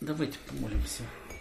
Давайте помолимся.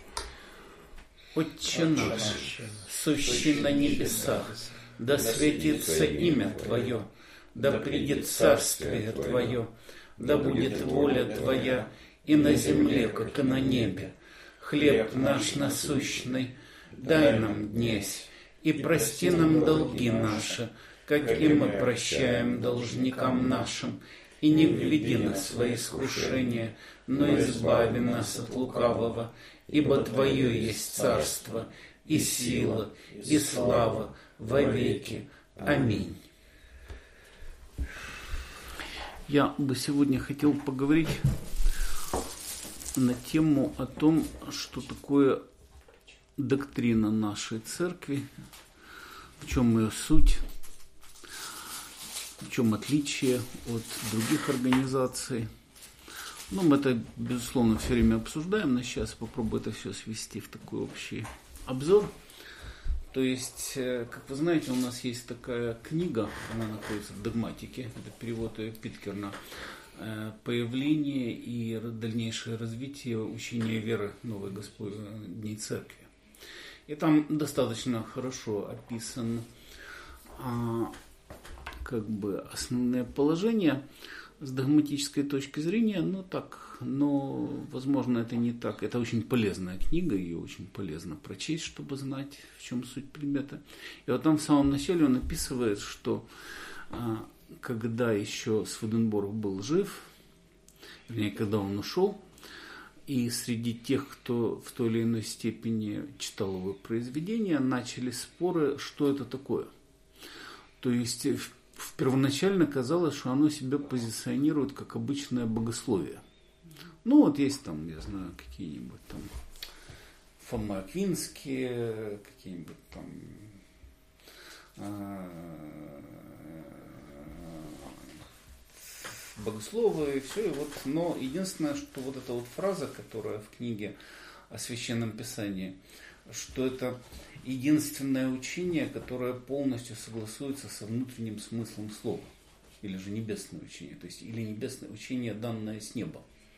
Отче наш, сущий на небесах, да светится имя Твое, да придет царствие Твое, да будет воля Твоя и на земле, как и на небе. Хлеб наш насущный дай нам днесь, и прости нам долги наши, как и мы прощаем должникам нашим, и не введи нас в свои искушения, но избави нас от лукавого, ибо Твое есть царство, и сила, и слава во веки. Аминь. Я бы сегодня хотел поговорить на тему о том, что такое доктрина нашей церкви, в чем ее суть, в чем отличие от других организаций. Ну, мы это, безусловно, все время обсуждаем, но сейчас попробую это все свести в такой общий обзор. То есть, как вы знаете, у нас есть такая книга, она находится в догматике, это перевод Питкерна, «Появление и дальнейшее развитие учения веры новой Господней Церкви». И там достаточно хорошо описаны основные положения с догматической точки зрения, но, возможно, это не так. Это очень полезная книга, ее очень полезно прочесть, чтобы знать, в чем суть предмета. И вот там в самом начале он описывает, что когда еще Сведенборг был жив, вернее, когда он ушел, и среди тех, кто в той или иной степени читал его произведения, начали споры, что это такое. То есть первоначально казалось, что оно себя позиционирует как обычное богословие. Ну вот есть там, я знаю, какие-нибудь там Фома Аквинские, какие-нибудь там богословы и все. И вот, но единственное, что вот эта вот фраза, которая в книге о Священном Писании, что это единственное учение, которое полностью согласуется со внутренним смыслом слова, или же небесное учение, то есть или небесное учение, данное с неба.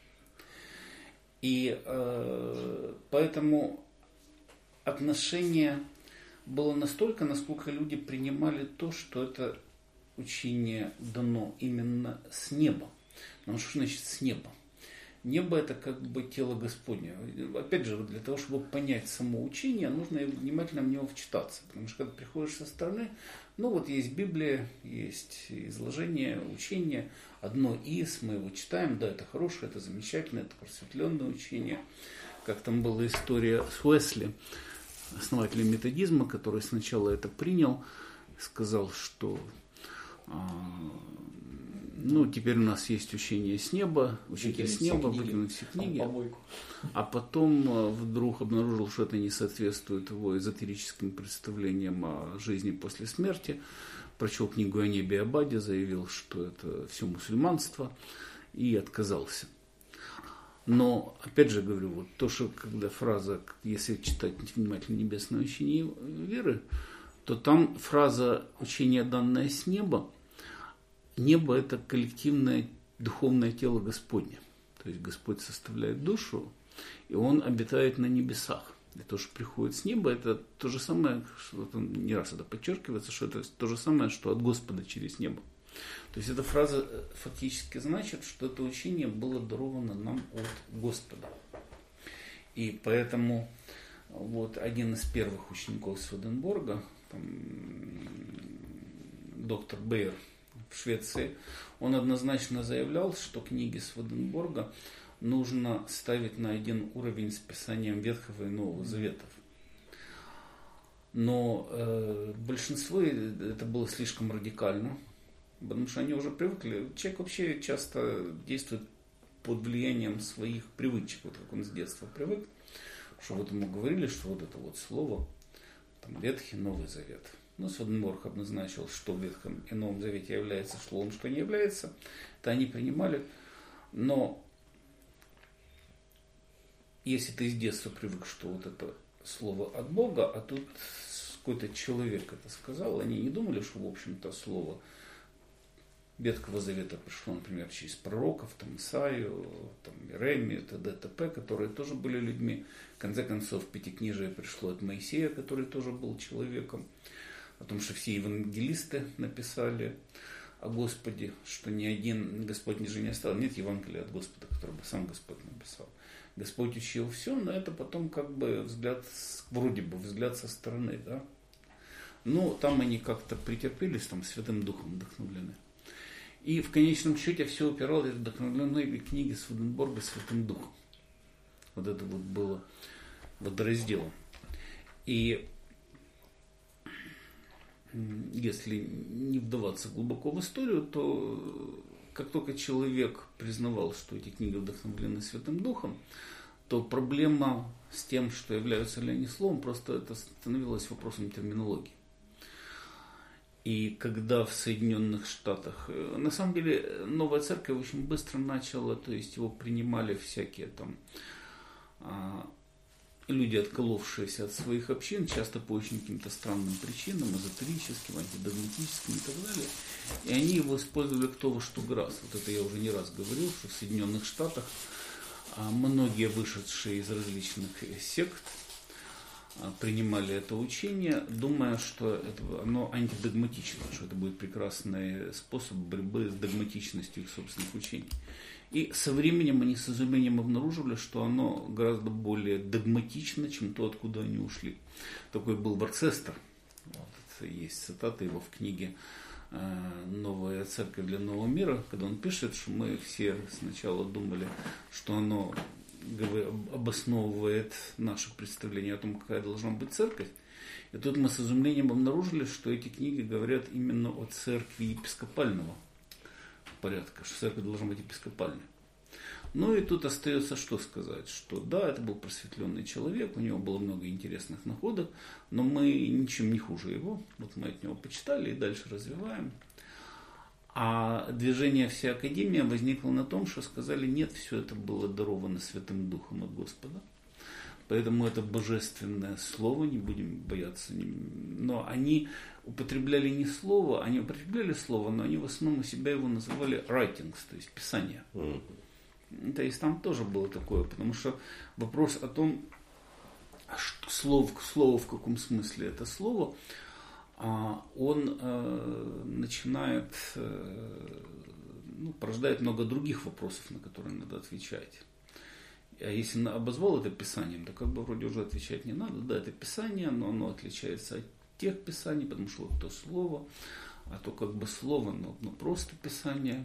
И поэтому отношение было настолько, насколько люди принимали то, что это учение дано именно с неба. Ну что значит с неба? Небо – это как бы тело Господне. Опять же, для того, чтобы понять само учение, нужно внимательно в него вчитаться. Потому что когда приходишь со стороны, ну вот есть Библия, есть изложение, учение, одно из, мы его читаем, да, это хорошее, это замечательное, это просветленное учение. Как там была история с Уэсли, основателем методизма, который сначала это принял, сказал, что теперь у нас есть учение с неба, учитель с неба, выкинуть все книги. А потом вдруг обнаружил, что это не соответствует его эзотерическим представлениям о жизни после смерти. Прочел книгу о небе и об аде, заявил, что это все мусульманство, и отказался. Но, опять же говорю, вот то, что когда фраза, если читать внимательно небесное учение веры, то там фраза «учение, данное с неба», небо – это коллективное духовное тело Господне. То есть Господь составляет душу, и Он обитает на небесах. И то, что приходит с неба, это то же самое, что не раз это подчеркивается, что это то же самое, что от Господа через небо. То есть эта фраза фактически значит, что это учение было даровано нам от Господа. И поэтому вот один из первых учеников Сведенборга, доктор Бейер, в Швеции, он однозначно заявлял, что книги Сведенборга нужно ставить на один уровень с писанием Ветхого и Нового Заветов. Но большинство это было слишком радикально, потому что они уже привыкли. Человек вообще часто действует под влиянием своих привычек, вот как он с детства привык, что вот ему говорили, что вот это вот слово, там, Ветхий, Новый Завет. Но Сведенборг обозначил, что в Ветхом и Новом Завете является словом, что не является. Это они принимали. Но если ты с детства привык, что вот это слово от Бога, а тут какой-то человек это сказал, они не думали, что, в общем-то, слово Ветхого Завета пришло, например, через пророков, там, Исаию, там, Иеремию, т.д. т.п., которые тоже были людьми. В конце концов, Пятикнижие пришло от Моисея, который тоже был человеком. О том, что все евангелисты написали о Господе, что ни один Господь ниже не оставил. Нет Евангелия от Господа, который бы сам Господь написал. Господь учил все, но это потом как бы взгляд, вроде бы взгляд со стороны, да. Но там они как-то претерпелись, там Святым Духом вдохновлены. И в конечном счете все упиралось в вдохновленные книги Сведенборга Святым Духом. Вот это вот было водоразделом. И если не вдаваться глубоко в историю, то как только человек признавал, что эти книги вдохновлены Святым Духом, то проблема с тем, что являются ли они словом, просто это становилось вопросом терминологии. И когда в Соединенных Штатах, на самом деле, новая церковь очень быстро начала, то есть его принимали всякие там люди, отколовшиеся от своих общин, часто по очень каким-то странным причинам, эзотерическим, антидогматическим и так далее. И они его использовали кто во что гораздо. Вот это я уже не раз говорил, что в Соединенных Штатах многие вышедшие из различных сект принимали это учение, думая, что оно антидогматично, что это будет прекрасный способ борьбы с догматичностью их собственных учений. И со временем они с изумлением обнаруживали, что оно гораздо более догматично, чем то, откуда они ушли. Такой был Ворцестер. Вот, есть цитата его в книге «Новая церковь для нового мира», когда он пишет, что мы все сначала думали, что оно обосновывает наше представление о том, какая должна быть церковь. И тут мы с изумлением обнаружили, что эти книги говорят именно о церкви епископального порядка, что церковь должна быть епископальной. Ну и тут остается что сказать, что да, это был просветленный человек, у него было много интересных находок, но мы ничем не хуже его, вот мы от него почитали и дальше развиваем. А движение «Вся Академия» возникло на том, что сказали, нет, все это было даровано Святым Духом от Господа. Поэтому это божественное слово, не будем бояться. Но они употребляли не слово, они употребляли слово, но они в основном у себя его называли writings, то есть писание. То есть там тоже было такое, потому что вопрос о том, слово в каком смысле это слово, он начинает, порождает много других вопросов, на которые надо отвечать. А если обозвал это писанием, то как бы вроде уже отвечать не надо. Да, это писание, но оно отличается от тех писаний, потому что вот то слово, а то как бы слово, но просто писание.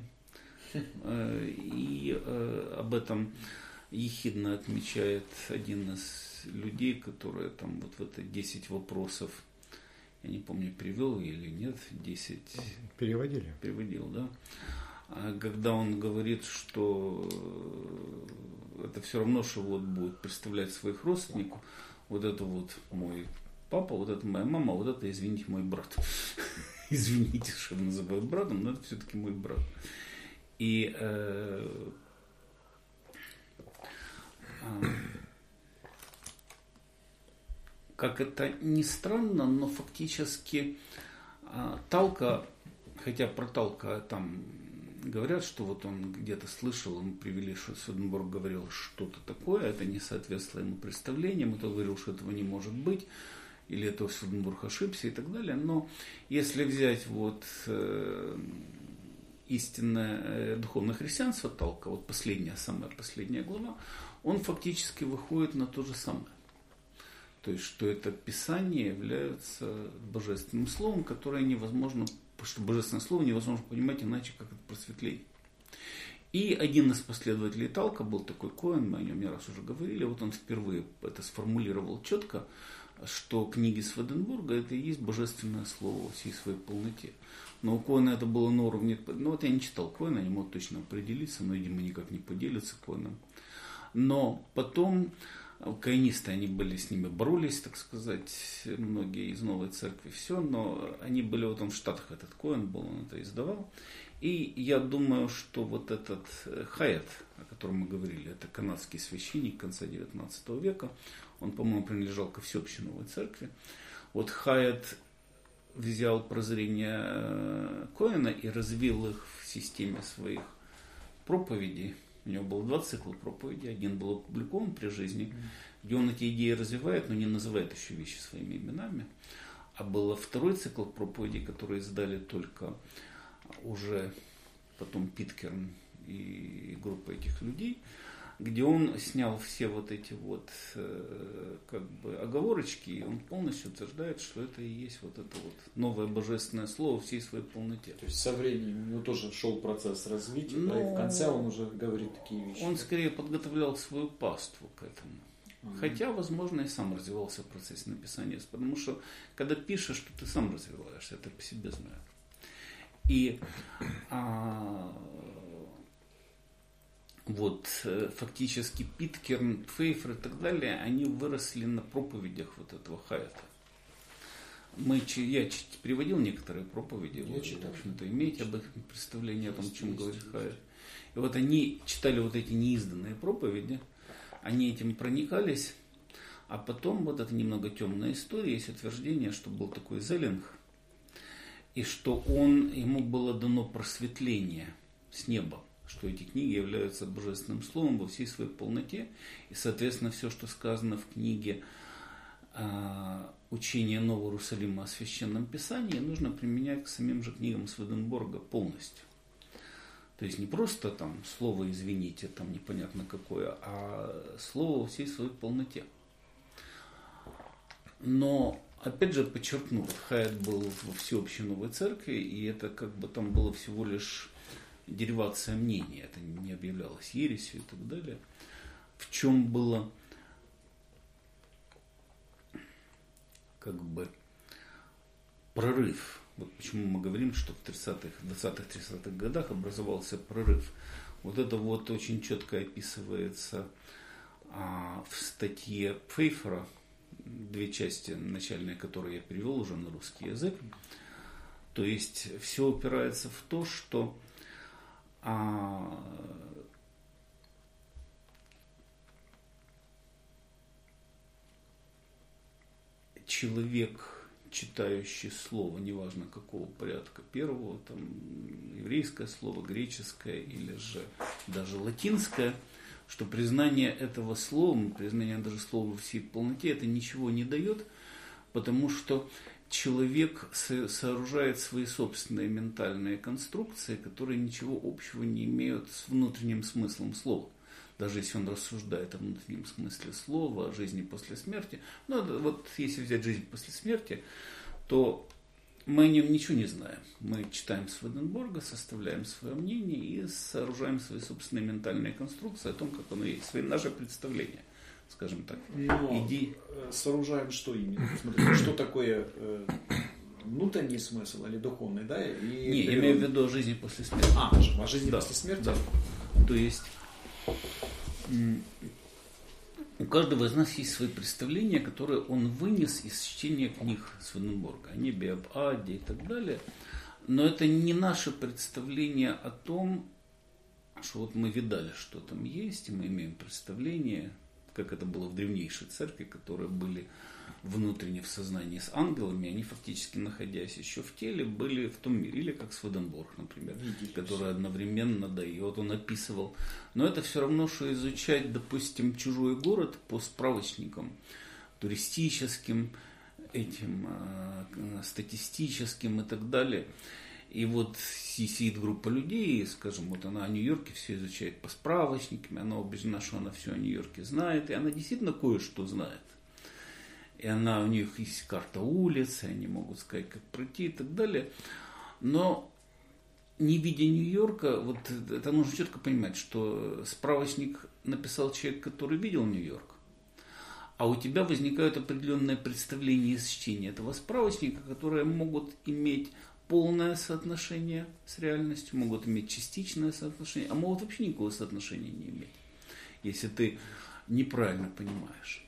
И об этом ехидно отмечает один из людей, которые там вот в это 10 вопросов, я не помню, перевел или нет, 10... Переводил, да. Когда он говорит, что это все равно, что вот будет представлять своих родственников, вот это вот мой папа, вот это моя мама, вот это, извините, мой брат. Извините, что я называю братом, но это все-таки мой брат. И как это ни странно, но фактически Талка, хотя про Талка там говорят, что вот он где-то слышал, ему привели, что Сведенборг говорил что-то такое, это не соответствовало ему представлениям, и тот говорил, что этого не может быть, или это Сведенборг ошибся и так далее. Но если взять вот истинное духовное христианство Талка, вот самая последняя глава, он фактически выходит на то же самое. То есть, что это Писание является божественным словом, которое невозможно, потому что божественное слово невозможно понимать иначе, как это просветление. И один из последователей Талка был такой Коэн, мы о нем не раз уже говорили, вот он впервые это сформулировал четко, что книги Сведенборга это и есть божественное слово во всей своей полноте. Но у Коэна это было на уровне, вот я не читал Коэна, не мог точно определиться, но, видимо, никак не поделится Коэном. Но потом коэнисты, они были с ними, боролись, так сказать, многие из Новой Церкви, все, но они были вот он в Штатах, этот Коэн был, он это издавал. И я думаю, что вот этот Хайет, о котором мы говорили, это канадский священник конца 19 века, он, по-моему, принадлежал ко всеобщей Новой Церкви. Вот Хайет взял прозрения Коэна и развил их в системе своих проповедей. У него было 2 цикла проповедей. Один был опубликован при жизни, где он эти идеи развивает, но не называет еще вещи своими именами. А был 2 цикл проповедей, которые издали только уже потом Питкерн и группа этих людей, где он снял все вот эти вот как бы оговорочки, и он полностью утверждает, что это и есть вот это вот новое божественное слово в всей своей полноте. То есть со временем у него тоже шел процесс развития, да, и в конце он уже говорит такие вещи. Он скорее подготовлял свою паству к этому. Хотя, возможно, и сам развивался в процессе написания, потому что когда пишешь, что ты сам развиваешься, это по себе знаю. И вот фактически Питкерн, Пфейфер и так далее, они выросли на проповедях вот этого Хайета. Я переводил некоторые проповеди, вы, в общем-то, имеете об этом представление о том, о чем говорит Хайет. И вот они читали вот эти неизданные проповеди, они этим проникались, а потом вот это немного темная история, есть утверждение, что был такой Зеллинг, и что ему было дано просветление с неба, что эти книги являются божественным словом во всей своей полноте, и, соответственно, все, что сказано в книге «Учение Нового Иерусалима о Священном Писании», нужно применять к самим же книгам Сведенборга полностью. То есть не просто там слово, извините, там непонятно какое, а слово во всей своей полноте. Но, опять же, подчеркну, Хайет был во всеобщей новой церкви, и это как бы там было всего лишь деривация мнения, это не объявлялось ересью и так далее. В чем было как бы прорыв. Вот почему мы говорим, что в 20-30-х годах образовался прорыв. Вот это вот очень четко описывается в статье Пфейфера, 2 части, начальные, которые я перевел уже на русский язык. То есть все упирается в то, что человек, читающий слово, неважно какого порядка, первого, там, еврейское слово, греческое или же даже латинское, что признание этого слова, признание даже слова в всей полноте, это ничего не дает, потому что человек сооружает свои собственные ментальные конструкции, которые ничего общего не имеют с внутренним смыслом слова. Даже если он рассуждает о внутреннем смысле слова, о жизни после смерти. Но вот если взять жизнь после смерти, то мы о нем ничего не знаем. Мы читаем Сведенборга, составляем свое мнение и сооружаем свои собственные ментальные конструкции о том, как оно есть, свои наши представления, скажем так. Но сооружаем что именно? Смотрите, что такое внутренний смысл или духовный, да? Не, я имею в виду о жизни после смерти. О жизни после смерти? Да. То есть у каждого из нас есть свои представления, которые он вынес из чтения книг Сведенборга, о небе, об аде и так далее. Но это не наше представление о том, что вот мы видали, что там есть, и мы имеем представление, как это было в древнейшей церкви, которые были внутренне в сознании с ангелами, они фактически, находясь еще в теле, были в том мире, или как Сведенборг, например, который одновременно, да, и вот он описывал. Но это все равно, что изучать, допустим, чужой город по справочникам туристическим, этим статистическим и так далее. И вот сидит группа людей, скажем, вот она о Нью-Йорке все изучает по справочникам, она убеждена, что она все о Нью-Йорке знает, и она действительно кое-что знает. И у них есть карта улиц, и они могут сказать, как пройти и так далее. Но не видя Нью-Йорка, вот это нужно четко понимать, что справочник написал человек, который видел Нью-Йорк, а у тебя возникают определенные представления из чтения этого справочника, которые могут иметь полное соотношение с реальностью, могут иметь частичное соотношение, а могут вообще никакого соотношения не иметь, если ты неправильно понимаешь.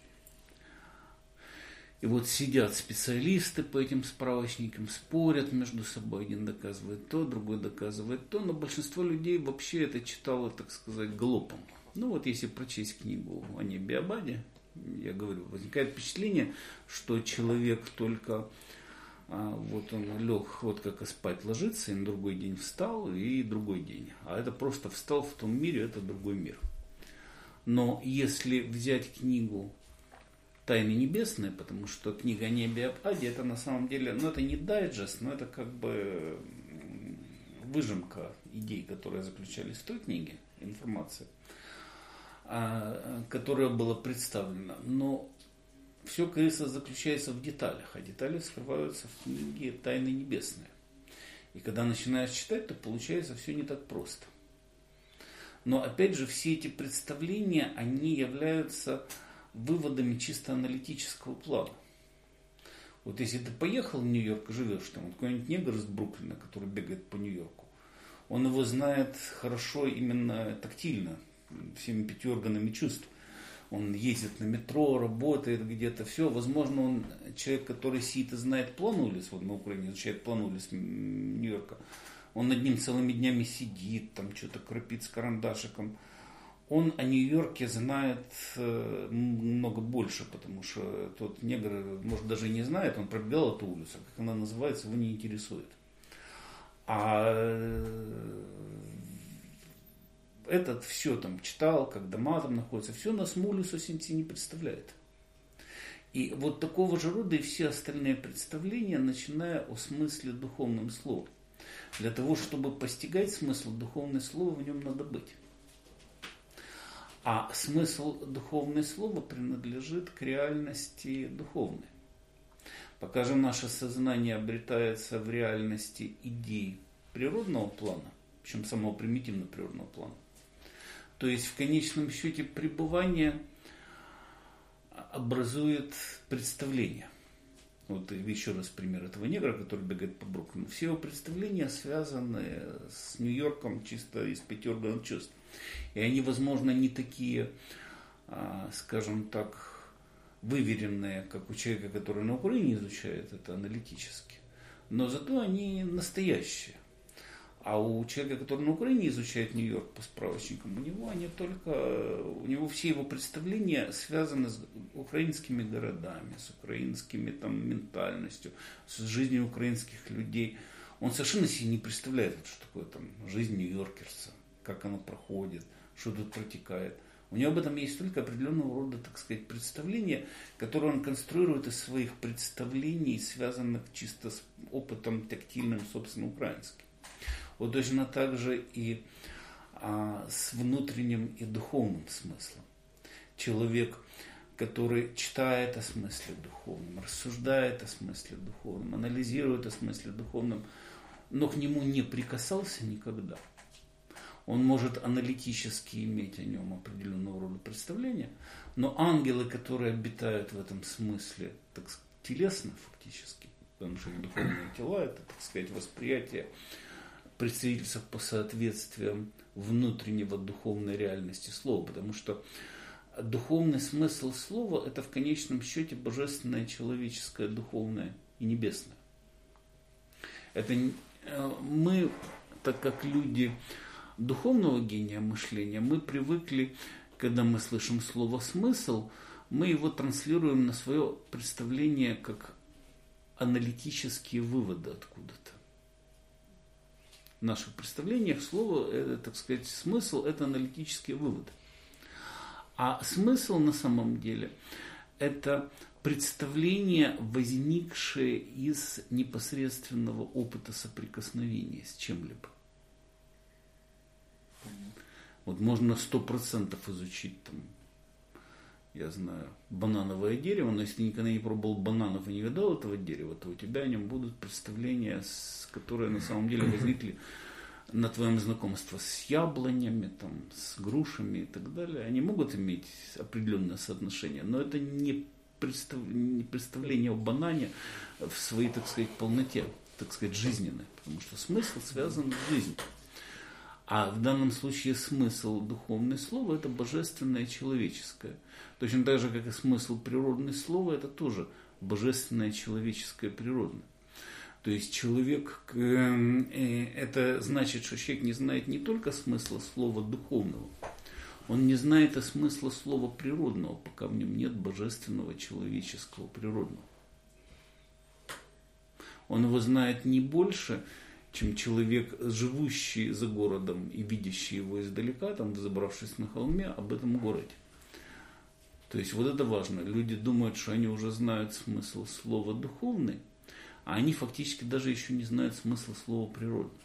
И вот сидят специалисты по этим справочникам, спорят между собой, один доказывает то, другой доказывает то, но большинство людей вообще это читало, так сказать, галопом. Ну вот если прочесть книгу о небе, об аде, я говорю, возникает впечатление, что человек только вот он лег, вот как и спать ложится, и на другой день встал, и другой день. А это просто встал в том мире, это другой мир. Но если взять книгу «Тайны небесные», потому что книга о небе и об аде, это на самом деле, это не дайджест, но это как бы выжимка идей, которые заключались в той книге, информация, которая была представлена. Но все, конечно, заключается в деталях, а детали скрываются в книге «Тайны небесные». И когда начинаешь читать, то получается все не так просто. Но опять же, все эти представления, они являются выводами чисто аналитического плана. Вот если ты поехал в Нью-Йорк и живешь там, вот какой-нибудь негр из Бруклина, который бегает по Нью-Йорку, он его знает хорошо именно тактильно, всеми 5 органами чувств. Он ездит на метро, работает где-то, все. Возможно, он человек, который сидит и знает план улиц, вот на Украине изучает план улиц Нью-Йорка, он над ним целыми днями сидит, там что-то крапит с карандашиком. Он о Нью-Йорке знает много больше, потому что тот негр, может, даже не знает, он пробегал эту улицу, как она называется, его не интересует. А этот все там читал, как дома там находятся, все на смолю совсем себе не представляет. И вот такого же рода и все остальные представления, начиная о смысле духовным словом. Для того, чтобы постигать смысл, духовное слово в нем надо быть. А смысл духовное слово принадлежит к реальности духовной. Пока же наше сознание обретается в реальности идей природного плана, причем самого примитивного природного плана, то есть в конечном счете пребывание образует представление. Вот еще раз пример этого негра, который бегает по Бруклину. Все его представления связаны с Нью-Йорком чисто из 5 органов чувств. И они, возможно, не такие, скажем так, выверенные, как у человека, который на Украине изучает это аналитически. Но зато они настоящие. А у человека, который на Украине изучает Нью-Йорк по справочникам, у него все его представления связаны с украинскими городами, с украинскими там ментальностью, с жизнью украинских людей. Он совершенно себе не представляет, что такое там жизнь нью-йоркерца, как она проходит, что тут протекает. У него об этом есть только определенного рода, так сказать, представления, которые он конструирует из своих представлений, связанных чисто с опытом тактильным, собственно, украинским. Вот точно так же и с внутренним и духовным смыслом. Человек, который читает о смысле духовном, рассуждает о смысле духовном, анализирует о смысле духовном, но к нему не прикасался никогда. Он может аналитически иметь о нем определенного рода представления, но ангелы, которые обитают в этом смысле, так сказать, телесно фактически, потому что духовные тела, это, так сказать, восприятие, представительство по соответствиям внутреннего духовной реальности слова, потому что духовный смысл слова – это в конечном счете божественное, человеческое, духовное и небесное. Это мы, так как люди духовного гения мышления, мы привыкли, когда мы слышим слово «смысл», мы его транслируем на свое представление как аналитические выводы откуда-то. В наших представлениях слово, так сказать, смысл – это аналитические выводы. А смысл на самом деле – это представление, возникшее из непосредственного опыта соприкосновения с чем-либо. Вот можно 100% изучить там, я знаю, банановое дерево, но если ты никогда не пробовал бананов и не видал этого дерева, то у тебя о нем будут представления, которые на самом деле возникли на твоем знакомстве с яблонями, там, с грушами и так далее. Они могут иметь определенное соотношение, но это не представление о банане в своей, так сказать, полноте, так сказать, жизненной, потому что смысл связан с жизнью. А в данном случае смысл духовное слово – это божественное человеческое. Точно так же, как и смысл природное слова – это тоже божественное человеческое природное. То есть человек, это значит, что человек не знает не только смысла слова духовного, он не знает и смысла слова природного, пока в нем нет божественного человеческого природного. Он его знает не больше, чем человек, живущий за городом и видящий его издалека, там, забравшись на холме, об этом городе. То есть вот это важно. Люди думают, что они уже знают смысл слова «духовный», а они фактически даже еще не знают смысл слова «природный».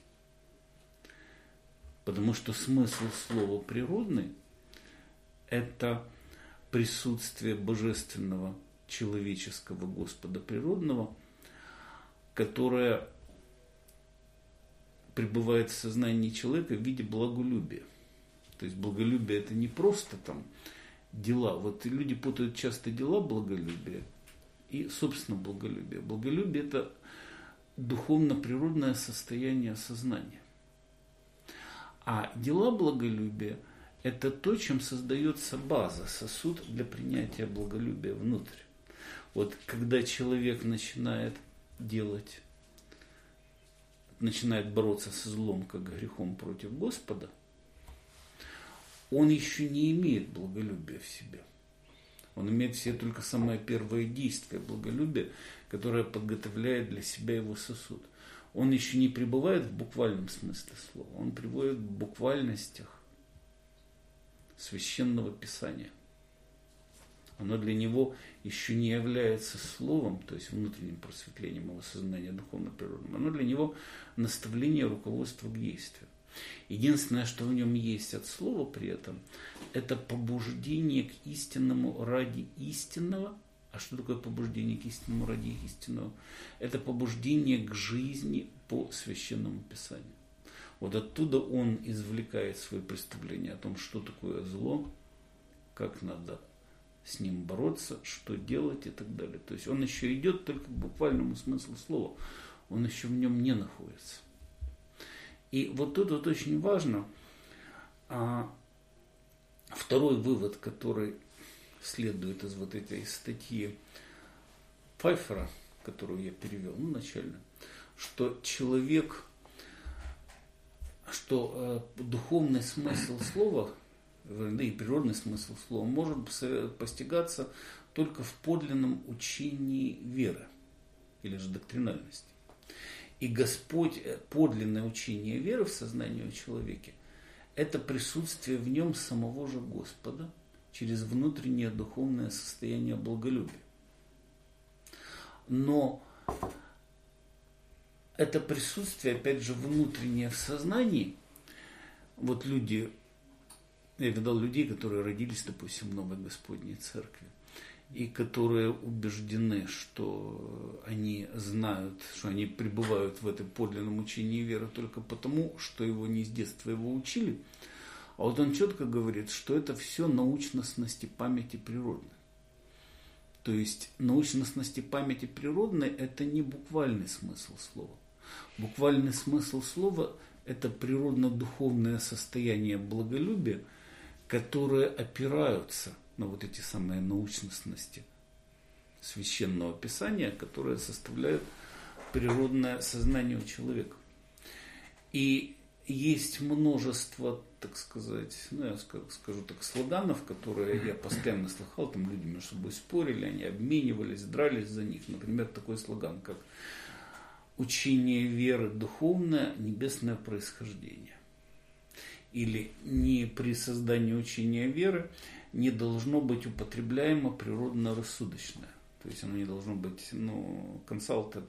Потому что смысл слова «природный» – это присутствие божественного, человеческого Господа природного, которое пребывает в сознании человека в виде благолюбия. То есть благолюбие – это не просто там дела. Вот люди путают часто дела благолюбия и, собственно, благолюбие. Благолюбие – это духовно-природное состояние сознания. А дела благолюбия – это то, чем создается база, сосуд для принятия благолюбия внутрь. Вот когда человек начинает делать, начинает бороться со злом, как грехом против Господа, он еще не имеет благолюбия в себе. Он имеет в себе только самое первое действие благолюбия, которое подготовляет для себя его сосуд. Он еще не пребывает в буквальном смысле слова, он пребывает в буквальностях священного Писания. Оно для него еще не является словом, то есть внутренним просветлением его сознания духовно-природным. Оно для него наставление, руководство к действию. Единственное, что в нем есть от слова при этом, это побуждение к истинному ради истинного. А что такое побуждение к истинному ради истинного? Это побуждение к жизни по священному Писанию. Вот оттуда он извлекает свое представление о том, что такое зло, как надо с ним бороться, что делать и так далее. То есть он еще идет только к буквальному смыслу слова. Он еще в нем не находится. И вот тут вот очень важно. Второй вывод, который следует из вот этой статьи Пфайфера, которую я перевел, начально, что человек, что духовный смысл слова, да и природный смысл слова может постигаться только в подлинном учении веры или же доктринальности. И Господь, подлинное учение веры в сознании у человека, это присутствие в нем самого же Господа через внутреннее духовное состояние благолюбия. Но это присутствие, опять же, внутреннее в сознании, вот люди, я видал людей, которые родились, допустим, в Новой Господней Церкви, и которые убеждены, что они знают, что они пребывают в этом подлинном учении веры только потому, что его не с детства его учили. А вот он четко говорит, что это все научностности памяти природной. То есть научностности памяти природной – это не буквальный смысл слова. Буквальный смысл слова – это природно-духовное состояние благолюбия, которые опираются на вот эти самые научностности священного Писания, которые составляют природное сознание у человека. И есть множество, так сказать, я скажу так, слоганов, которые я постоянно слыхал, там люди между собой спорили, они обменивались, дрались за них. Например, такой слоган, как «Учение веры духовное, небесное происхождение». Или «Не при создании учения веры не должно быть употребляемо природно-рассудочное». То есть оно не должно быть, consulted,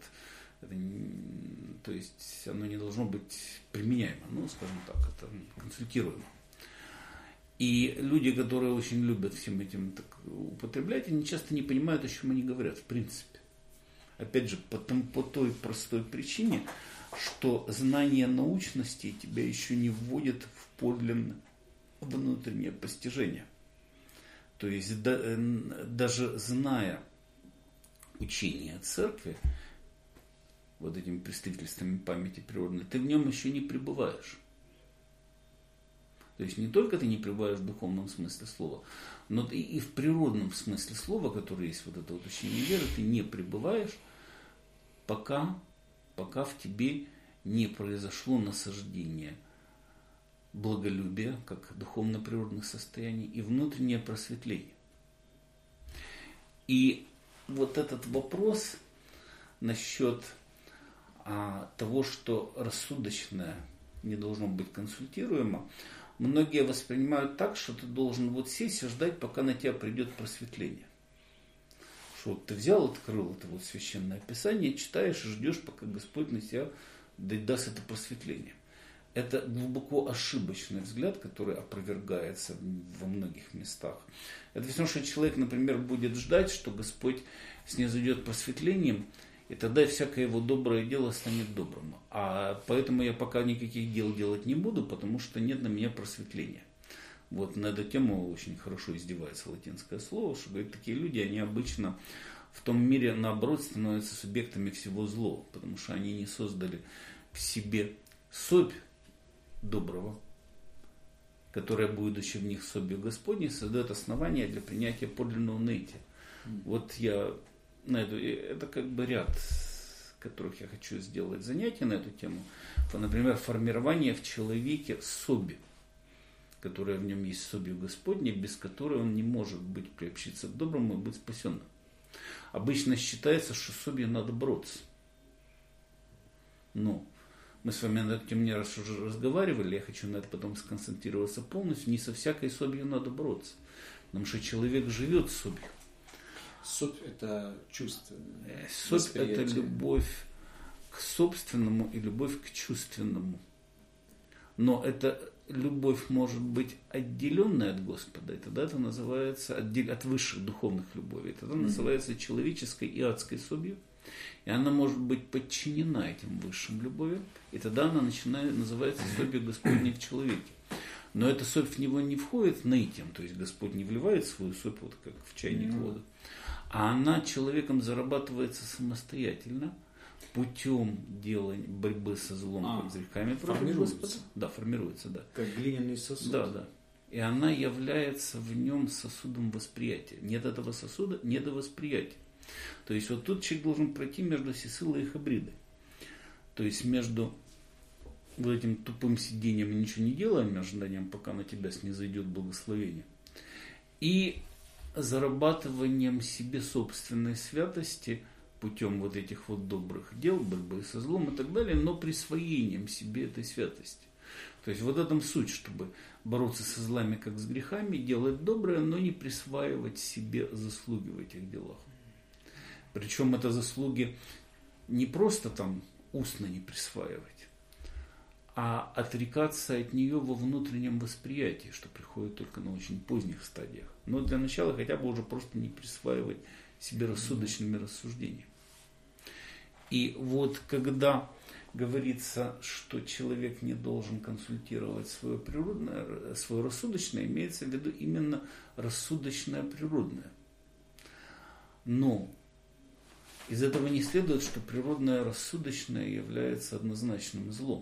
то есть оно не должно быть применяемо, скажем так, это консультируемо. И люди, которые очень любят всем этим так употреблять, они часто не понимают, о чем они говорят, в принципе. Опять же, по той простой причине, что знание научности тебя еще не вводит в подлинное внутреннее постижение. То есть даже зная учение церкви, вот этими представительствами памяти природной, ты в нем еще не пребываешь. То есть не только ты не пребываешь в духовном смысле слова, но ты и в природном смысле слова, который есть вот это вот учение веры, ты не пребываешь, пока в тебе не произошло насаждение благолюбия, как духовно-природных состояний, и внутреннее просветление. И вот этот вопрос насчет того, что рассудочное не должно быть консультируемо, многие воспринимают так, что ты должен вот сесть и ждать, пока на тебя придет просветление. Что вот ты взял, открыл это вот священное писание, читаешь и ждешь, пока Господь на тебя даст это просветление. Это глубоко ошибочный взгляд, который опровергается во многих местах. Это все равно, что человек, например, будет ждать, что Господь снизойдет просветлением, и тогда всякое его доброе дело станет добрым. А поэтому я пока никаких дел делать не буду, потому что нет на меня просветления. Вот на эту тему очень хорошо издевается латинское слово, что говорит, такие люди, они обычно в том мире, наоборот, становятся субъектами всего злого, потому что они не создали в себе собь доброго, которая, будучи в них собью Господней, создает основания для принятия подлинного наития. Вот я это как бы ряд, которых я хочу сделать занятия на эту тему. Например, формирование в человеке соби, которая в нем есть собью Господней, без которой он не может приобщиться к доброму и быть спасенным. Обычно считается, что с собью надо бороться. Но мы с вами на эту тему не раз уже разговаривали, я хочу на это потом сконцентрироваться полностью. Не со всякой собью надо бороться, потому что человек живет собью. Собь – это чувство. Собь – это любовь к собственному и любовь к чувственному. Но эта любовь может быть отделенная от Господа, и тогда это называется от высших духовных любовей. Тогда называется человеческой и адской собью. И она может быть подчинена этим высшим любовям, и тогда она называется собью Господней в человеке. Но эта собь в него не входит наитием, то есть Господь не вливает свою собь, вот как в чайник воду, а она человеком зарабатывается самостоятельно путем борьбы со злом, как с грехами против Господа. Да, формируется, да. Как глиняный сосуд. Да, да. И она является в нем сосудом восприятия. Нет этого сосуда, нет и восприятия. То есть вот тут человек должен пройти между Сисылой и Хабридой. То есть между вот этим тупым сидением и ничего не делаем, ожиданием, пока на тебя снизойдет благословение, и зарабатыванием себе собственной святости путем вот этих вот добрых дел, борьбы со злом и так далее, но присвоением себе этой святости. То есть вот в этом суть, чтобы бороться со злами как с грехами, делать доброе, но не присваивать себе заслуги в этих делах. Причем это заслуги не просто там устно не присваивать, а отрекаться от нее во внутреннем восприятии, что приходит только на очень поздних стадиях. Но для начала хотя бы уже просто не присваивать себе рассудочными рассуждениями. И вот когда говорится, что человек не должен консультировать свое природное, свое рассудочное, имеется в виду именно рассудочное природное. Но из этого не следует, что природное рассудочное является однозначным злом.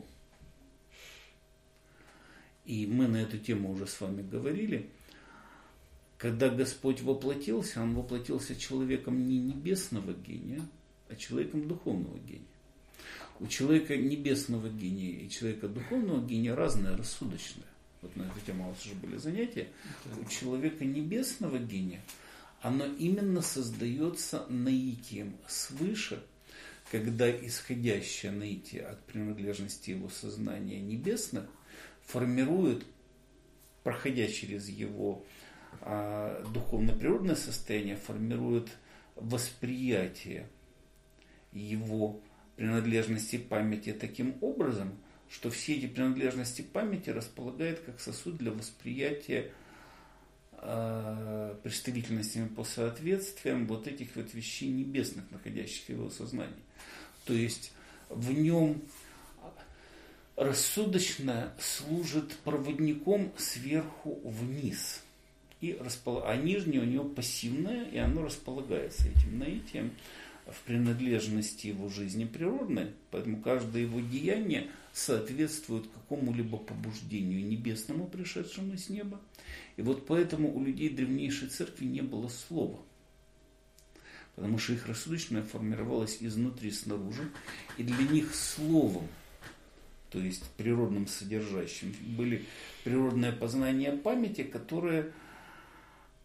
И мы на эту тему уже с вами говорили. Когда Господь воплотился, Он воплотился человеком не небесного гения, а человеком духовного гения. У человека небесного гения и человека духовного гения разное рассудочное. Вот на эту тему у вас уже были занятия. У человека небесного гения оно именно создается наитием свыше, когда исходящее наитие от принадлежности его сознания небесных формирует, проходя через его духовно-природное состояние, формирует восприятие его принадлежности памяти таким образом, что все эти принадлежности памяти располагает как сосуд для восприятия представительностями по соответствиям вот этих вот вещей небесных, находящихся в его сознании. То есть в нем рассудочное служит проводником сверху вниз. А нижнее у него пассивное, и оно располагается этим наитием в принадлежности его жизни природной. Поэтому каждое его деяние соответствует какому-либо побуждению небесному, пришедшему с неба. И вот поэтому у людей древнейшей церкви не было слова. Потому что их рассудочное формировалось изнутри, снаружи. И для них словом, то есть природным содержащим, были природное познание памяти, которое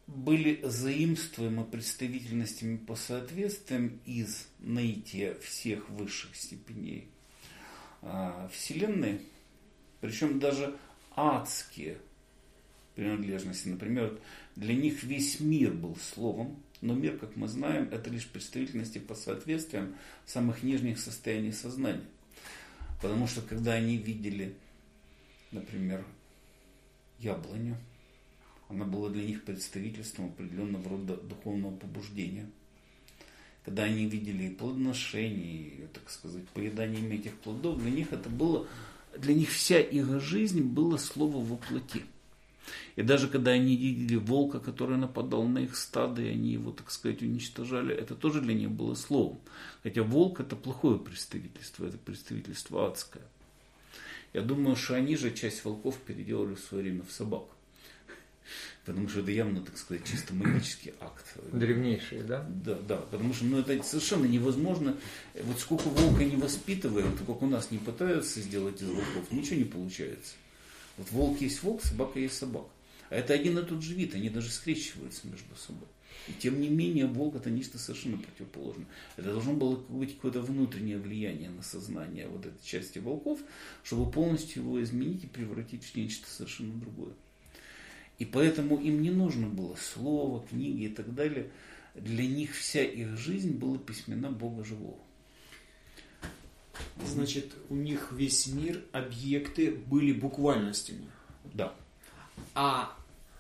были заимствуемы представительностями по соответствиям из наития всех высших степеней Вселенной, причем даже адские принадлежности. Например, для них весь мир был словом, но мир, как мы знаем, это лишь представительности по соответствиям самых нижних состояний сознания. Потому что когда они видели, например, яблоню, она была для них представительством определенного рода духовного побуждения. Когда они видели и плодоношение, и, так сказать, поеданием этих плодов, для них это было, для них вся их жизнь была слово во плоти. И даже когда они видели волка, который нападал на их стадо, и они его, так сказать, уничтожали, это тоже для них было словом. Хотя волк это плохое представительство, это представительство адское. Я думаю, что они же часть волков переделали в свое время в собак. Потому что это явно, так сказать, чисто магический акт. Древнейшие, да? Да, потому что это совершенно невозможно. Вот сколько волка не воспитывают, как у нас не пытаются сделать из волков, ничего не получается. Вот волк есть волк, собака есть собака. А это один и тот же вид, они даже скрещиваются между собой. И тем не менее, волк это нечто совершенно противоположное. Это должно было быть какое-то внутреннее влияние на сознание вот этой части волков, чтобы полностью его изменить и превратить в нечто совершенно другое. И поэтому им не нужно было слово, книги и так далее. Для них вся их жизнь была письмена Бога живого. Значит, у них весь мир, объекты были буквальностями. Да. А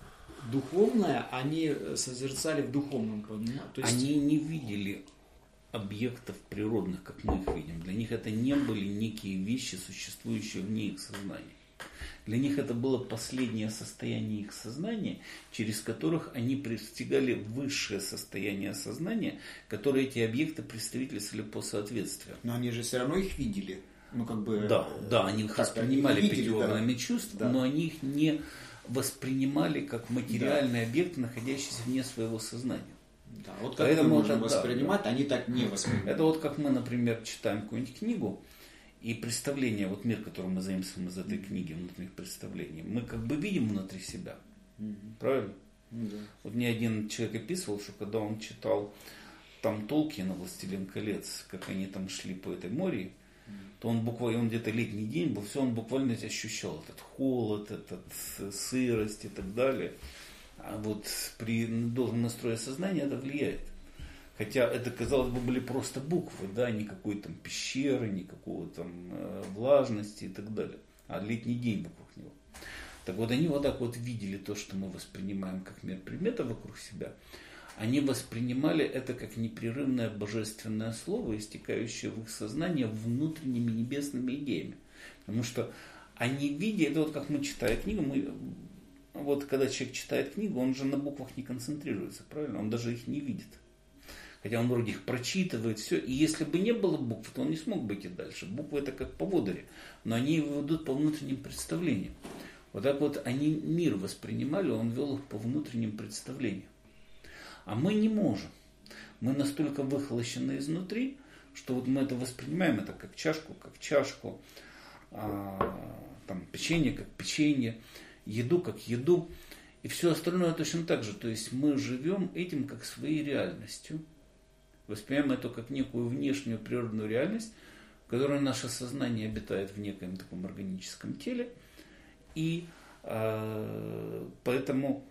духовное они созерцали в духовном понимании. То есть... Они не видели объектов природных, как мы их видим. Для них это не были некие вещи, существующие вне их сознания. Для них это было последнее состояние их сознания, через которых они достигали высшее состояние сознания, которое эти объекты представительствовали по соответствию. Но они же все равно их видели. Ну, как бы, да, они их воспринимали пятью органами чувств, да. Но они их не воспринимали как материальные объекты, находящиеся вне своего сознания. Да, вот как мы можем воспринимать, они так не воспринимают. Это вот как мы, например, читаем какую-нибудь книгу, и представление, вот мир, который мы заимствуем из этой книги, внутренних представлений, мы как бы видим внутри себя. Правильно? Вот мне один человек описывал, что когда он читал там Толкиена «Властелин колец», как они там шли по этой море, то он буквально, он где-то летний день был, все, он буквально ощущал этот холод, этот сырость и так далее. А вот при должном настрое сознания это влияет. Хотя это, казалось бы, были просто буквы, да, никакой там пещеры, никакого там влажности и так далее. А летний день вокруг него. Так вот, они вот так вот видели то, что мы воспринимаем как мир предмета вокруг себя. Они воспринимали это как непрерывное божественное слово, истекающее в их сознание внутренними небесными идеями. Потому что они видят, это вот как мы читаем книгу, вот когда человек читает книгу, он же на буквах не концентрируется, правильно? Он даже их не видит. Хотя он вроде их прочитывает, все. И если бы не было букв, то он не смог бы идти дальше. Буквы это как поводыри, но они его ведут по внутренним представлениям. Вот так вот они мир воспринимали, он вел их по внутренним представлениям. А мы не можем. Мы настолько выхолощены изнутри, что вот мы это воспринимаем это как чашку, там, печенье как печенье, еду как еду. И все остальное точно так же. То есть мы живем этим как своей реальностью. Воспринимаем это как некую внешнюю природную реальность, в которой наше сознание обитает в некоем таком органическом теле. И поэтому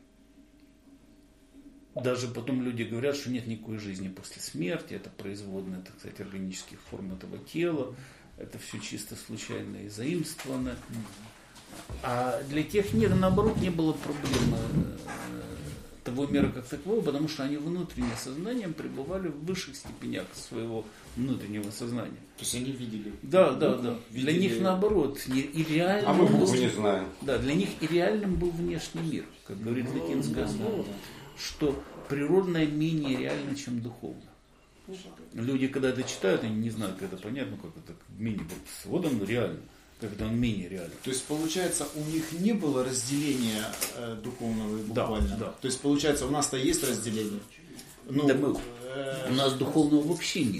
даже потом люди говорят, что нет никакой жизни после смерти, это производная, так сказать, органических форм этого тела, это все чисто случайно и заимствовано. А для тех нет, наоборот, не было проблемы того мира как такового, потому что они внутренним сознанием пребывали в высших степенях своего внутреннего сознания. То есть они видели? Да. Видели... Для них наоборот, и реальным а мы Бога не знаем. Да, для них и реальным был внешний мир, как говорит латинское слово, что природное менее реально, чем духовное. Люди, когда это читают, они не знают, как это понятно, как это менее. Вот он реально. Когда он менее реален. То есть, получается, у них не было разделения духовного и буквального. Да. То есть, получается, у нас-то есть разделение. Ну, да, у нас духовного вообще нет.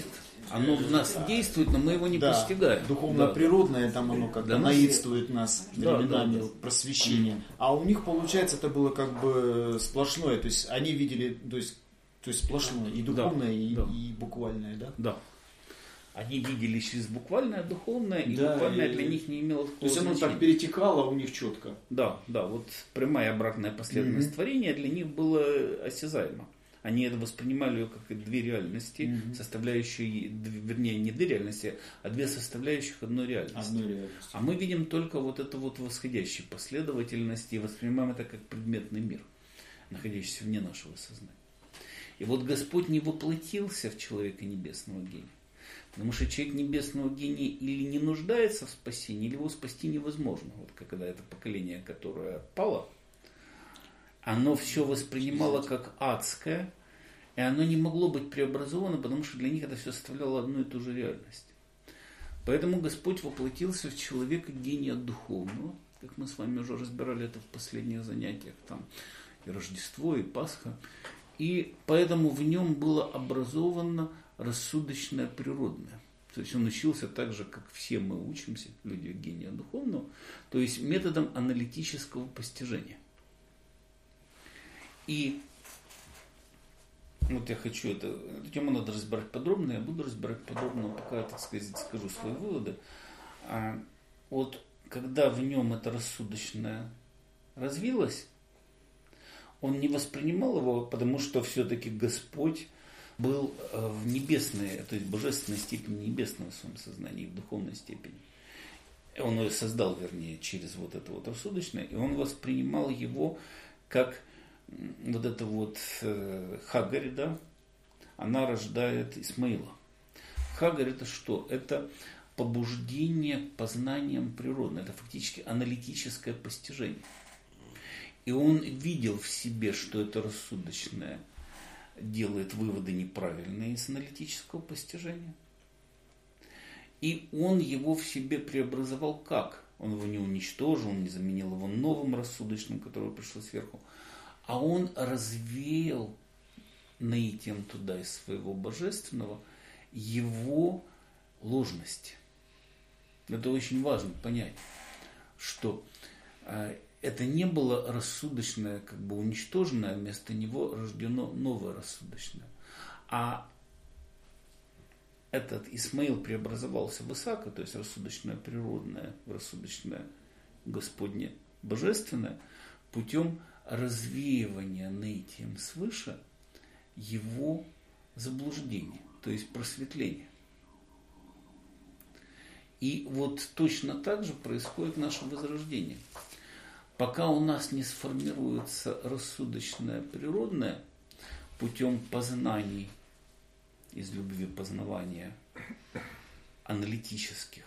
Оно в нас действует, но мы его не постигаем. Духовно-природное, там оно как-то наидствует нас временами просвещения. А у них, получается, это было как бы сплошное. То есть они видели, то есть сплошное, и духовное, и буквальное, да? Да. Они видели через буквальное, духовное, и буквальное для них не имело такого значения. То есть оно так перетекало у них четко. Да, вот прямая обратная последовательность творения для них было осязаемо. Они это воспринимали как две реальности, составляющие, вернее, не две реальности, а две составляющих одной реальности. А мы видим только вот это вот восходящей последовательности и воспринимаем это как предметный мир, находящийся вне нашего сознания. И вот Господь не воплотился в человека небесного гения. Потому что человек небесного гения или не нуждается в спасении, или его спасти невозможно. Вот когда это поколение, которое пало, оно все воспринимало как адское, и оно не могло быть преобразовано, потому что для них это все составляло одну и ту же реальность. Поэтому Господь воплотился в человека гения духовного, как мы с вами уже разбирали это в последних занятиях, там и Рождество, и Пасха. И поэтому в нем было образовано рассудочное природное. То есть он учился так же, как все мы учимся, люди гения духовного, то есть методом аналитического постижения. И вот я хочу эту тему надо разбирать подробно, я буду разбирать подробно, пока я, так сказать, скажу свои выводы. Вот когда в нем это рассудочное развилось, он не воспринимал его, потому что все-таки Господь был в небесной, то есть божественной степени небесного в своем сознании, в духовной степени. Он ее создал, вернее, через вот это вот рассудочное, и он воспринимал его как вот это вот Хагарь, да, она рождает Исмаила. Хагарь это что? Это побуждение к познаниям природы, это фактически аналитическое постижение. И он видел в себе, что это рассудочное делает выводы неправильные из аналитического постижения. И он его в себе преобразовал как? Он его не уничтожил, он не заменил его новым рассудочным, которое пришло сверху, а он развеял наитием туда из своего божественного его ложность. Это очень важно понять, что это не было рассудочное, как бы уничтоженное, а вместо него рождено новое рассудочное. А этот Исмаил преобразовался в Исаака, то есть рассудочное природное, в рассудочное Господне божественное, путем развеивания наитием свыше его заблуждения, то есть просветления. И вот точно так же происходит наше возрождение. Пока у нас не сформируется рассудочное природное путем познаний из любви познавания аналитических,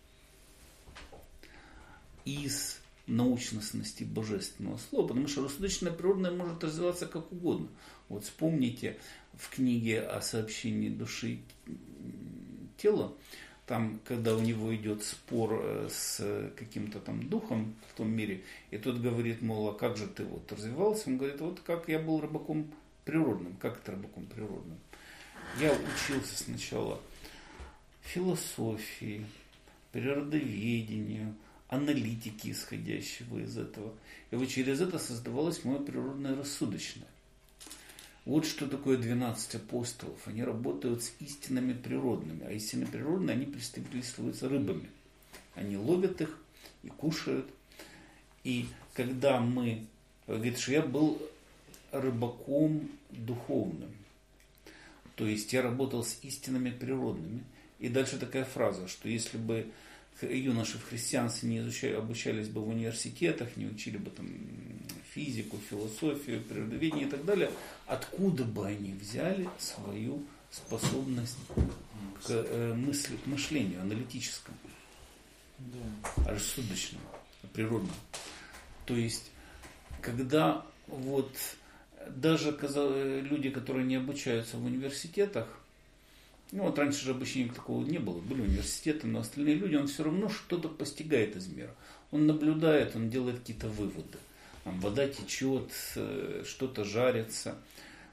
из научностности божественного слова, потому что рассудочное природное может развиваться как угодно. Вот вспомните в книге о сообщении души и тела, там, когда у него идет спор с каким-то там духом в том мире, и тот говорит, мол, а как же ты вот развивался? Он говорит, вот как я был рыбаком природным. Как это рыбаком природным? Я учился сначала философии, природоведению, аналитики, исходящего из этого. И вот через это создавалось мое природное рассудочное. Вот что такое 12 апостолов. Они работают с истинами природными. А истины природные, они представительствуются рыбами. Они ловят их и кушают. И когда мы... Говорит, что я был рыбаком духовным. То есть я работал с истинами природными. И дальше такая фраза, что если бы юноши в христианстве не обучались бы в университетах, не учили бы там физику, философию, природоведение и так далее, откуда бы они взяли свою способность к мышлению аналитическому, рассудочному, природному. То есть, когда вот даже люди, которые не обучаются в университетах, ну вот раньше же обучения такого не было, были университеты, но остальные люди, он все равно что-то постигает из мира. Он наблюдает, он делает какие-то выводы. Там вода течет, что-то жарится.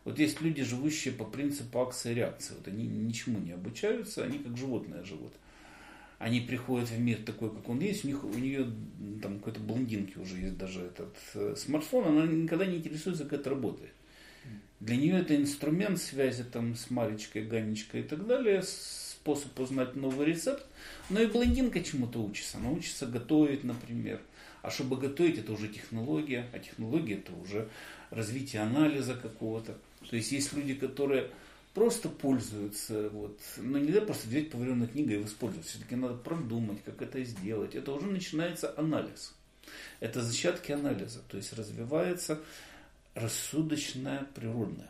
Вот есть люди, живущие по принципу акции и реакции. Вот они ничему не обучаются, они как животные живут. Они приходят в мир такой, как он есть, у нее там какой-то блондинки уже есть даже этот смартфон, она никогда не интересуется, как это работает. Для нее это инструмент связи там, с Маречкой, Ганечкой и так далее, способ узнать новый рецепт. Но и блондинка чему-то учится. Она учится готовить, например. А чтобы готовить, это уже технология. А технология это уже развитие анализа какого-то. То есть есть люди, которые просто пользуются. Вот. Но нельзя просто взять поваренную книгу и воспользоваться. Все-таки надо продумать, как это сделать. Это уже начинается анализ. Это зачатки анализа. То есть развивается рассудочное, природное.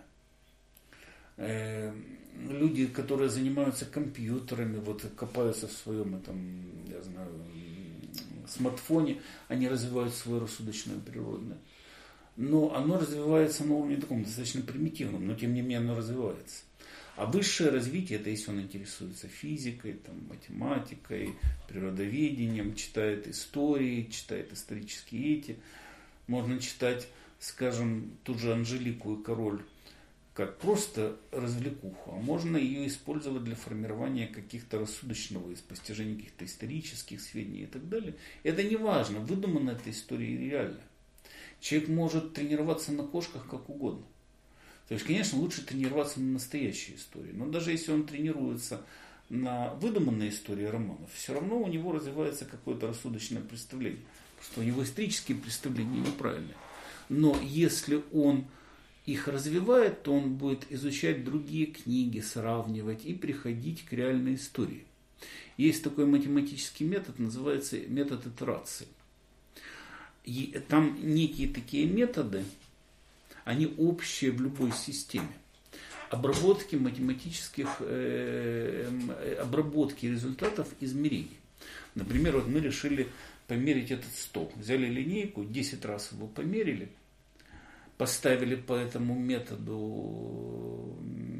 Люди, которые занимаются компьютерами, вот копаются в своем этом, я знаю, смартфоне, они развивают свое рассудочное природное. Но оно развивается на уровне таком достаточно примитивном, но тем не менее оно развивается. А высшее развитие, это если он интересуется физикой, там, математикой, природоведением, читает истории, читает исторические эти. Можно читать, скажем, ту же Анжелику и Король как просто развлекуху, а можно ее использовать для формирования каких-то рассудочного, постижения каких-то исторических сведений и так далее. Это не важно, выдумана эта история или реальная. Человек может тренироваться на кошках как угодно. То есть, конечно, лучше тренироваться на настоящей истории. Но даже если он тренируется на выдуманной истории романов, все равно у него развивается какое-то рассудочное представление. Потому что у него исторические представления неправильные. Но если он их развивает, то он будет изучать другие книги, сравнивать и приходить к реальной истории. Есть такой математический метод, называется метод итерации. И там некие такие методы, они общие в любой системе. Обработки математических, обработки результатов измерений. Например, вот мы решили померить этот стол. Взяли линейку, 10 раз его померили, поставили по этому методу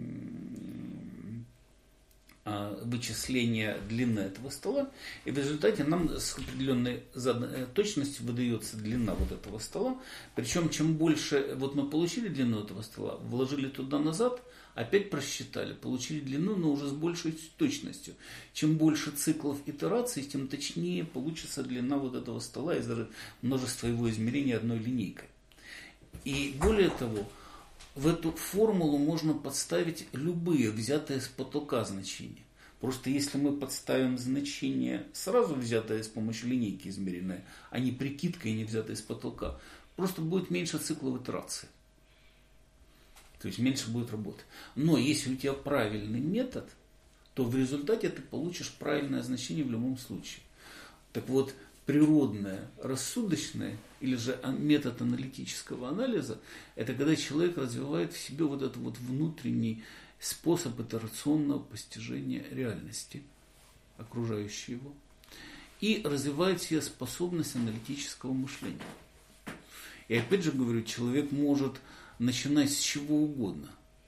вычисления длины этого стола, и в результате нам с определенной точностью выдается длина вот этого стола. Причем чем больше, вот мы получили длину этого стола, вложили туда назад, опять просчитали, получили длину, но уже с большей точностью. Чем больше циклов итераций, тем точнее получится длина вот этого стола из-за множества его измерений одной линейкой. И более того, в эту формулу можно подставить любые взятые с потолка значения. Просто если мы подставим значение сразу взятое с помощью линейки измеренное, а не прикидкой, не взятое с потолка, просто будет меньше циклов итерации. То есть меньше будет работы. Но если у тебя правильный метод, то в результате ты получишь правильное значение в любом случае. Так вот, природное, рассудочное или же метод аналитического анализа, это когда человек развивает в себе вот этот вот внутренний способ итерационного постижения реальности, окружающей его, и развивает в себе способность аналитического мышления. И опять же говорю, человек может начинать с чего угодно,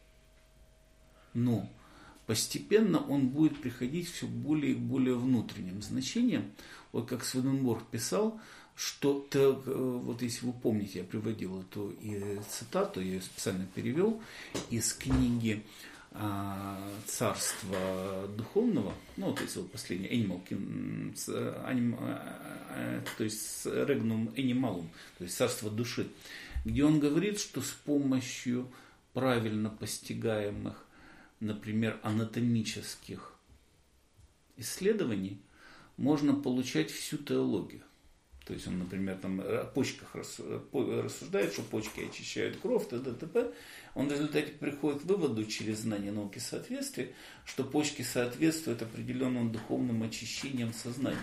но постепенно он будет приходить все более и более внутренним значением. Вот как Сведенборг писал, что, вот если вы помните, я приводил эту цитату, я ее специально перевел из книги «Царство духовного», ну, то есть вот последнее, то есть «Regnum Animalum», то есть «Царство души», где он говорит, что с помощью правильно постигаемых, например, анатомических исследований можно получать всю теологию. То есть он, например, там о почках рассуждает, что почки очищают кровь, т.д. Он в результате приходит к выводу через знание науки соответствия, что почки соответствуют определенным духовным очищениям сознания.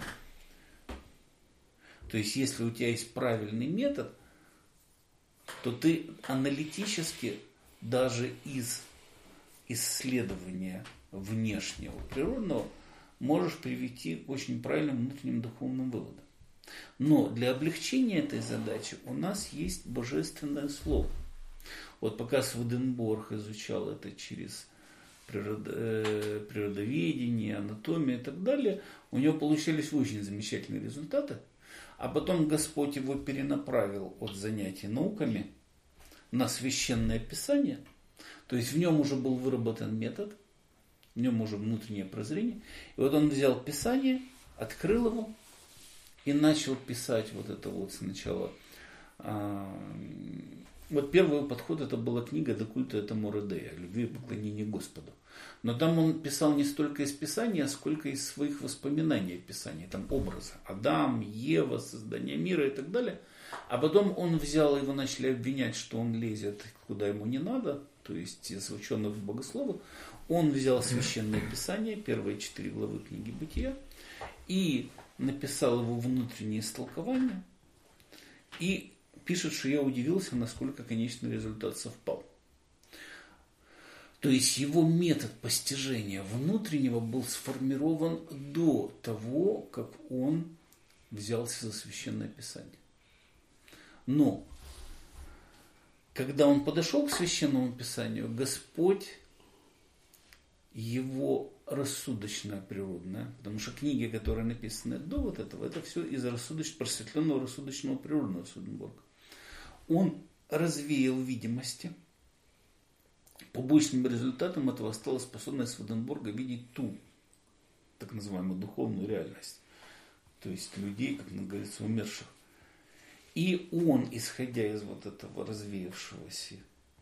То есть если у тебя есть правильный метод, то ты аналитически даже из исследования внешнего, природного, можешь привести к очень правильным внутренним духовным выводам. Но для облегчения этой задачи у нас есть божественное слово. Вот пока Сведенборг изучал это через природоведение, анатомию и так далее, у него получались очень замечательные результаты. А потом Господь его перенаправил от занятий науками на священное писание, То есть в нем уже был выработан метод, в нем уже внутреннее прозрение. И вот он взял Писание, открыл его и начал писать вот это вот сначала. Вот первый подход, это была книга «До культа этому Родея», «Любви и поклонению Господу». Но там он писал не столько из Писания, сколько из своих воспоминаний о Писании. Там образы. Адам, Ева, создание мира и так далее. А потом он взял, его начали обвинять, что он лезет куда ему не надо, то есть из ученых богословов. Он взял Священное Писание, первые 4 главы книги Бытия, и написал его внутреннее истолкование. И пишет, что я удивился, насколько конечный результат совпал. То есть его метод постижения внутреннего был сформирован до того, как он взялся за Священное Писание. Но, когда он подошел к Священному Писанию, Господь, его рассудочное, природное, потому что книги, которые написаны до вот этого, это все из просветленного рассудочного природного Сведенборга. Он развеял видимости. Побочным результатом этого стала способность Сведенборга видеть ту, так называемую, духовную реальность. То есть людей, как говорится, умерших. И он, исходя из вот этого развеявшегося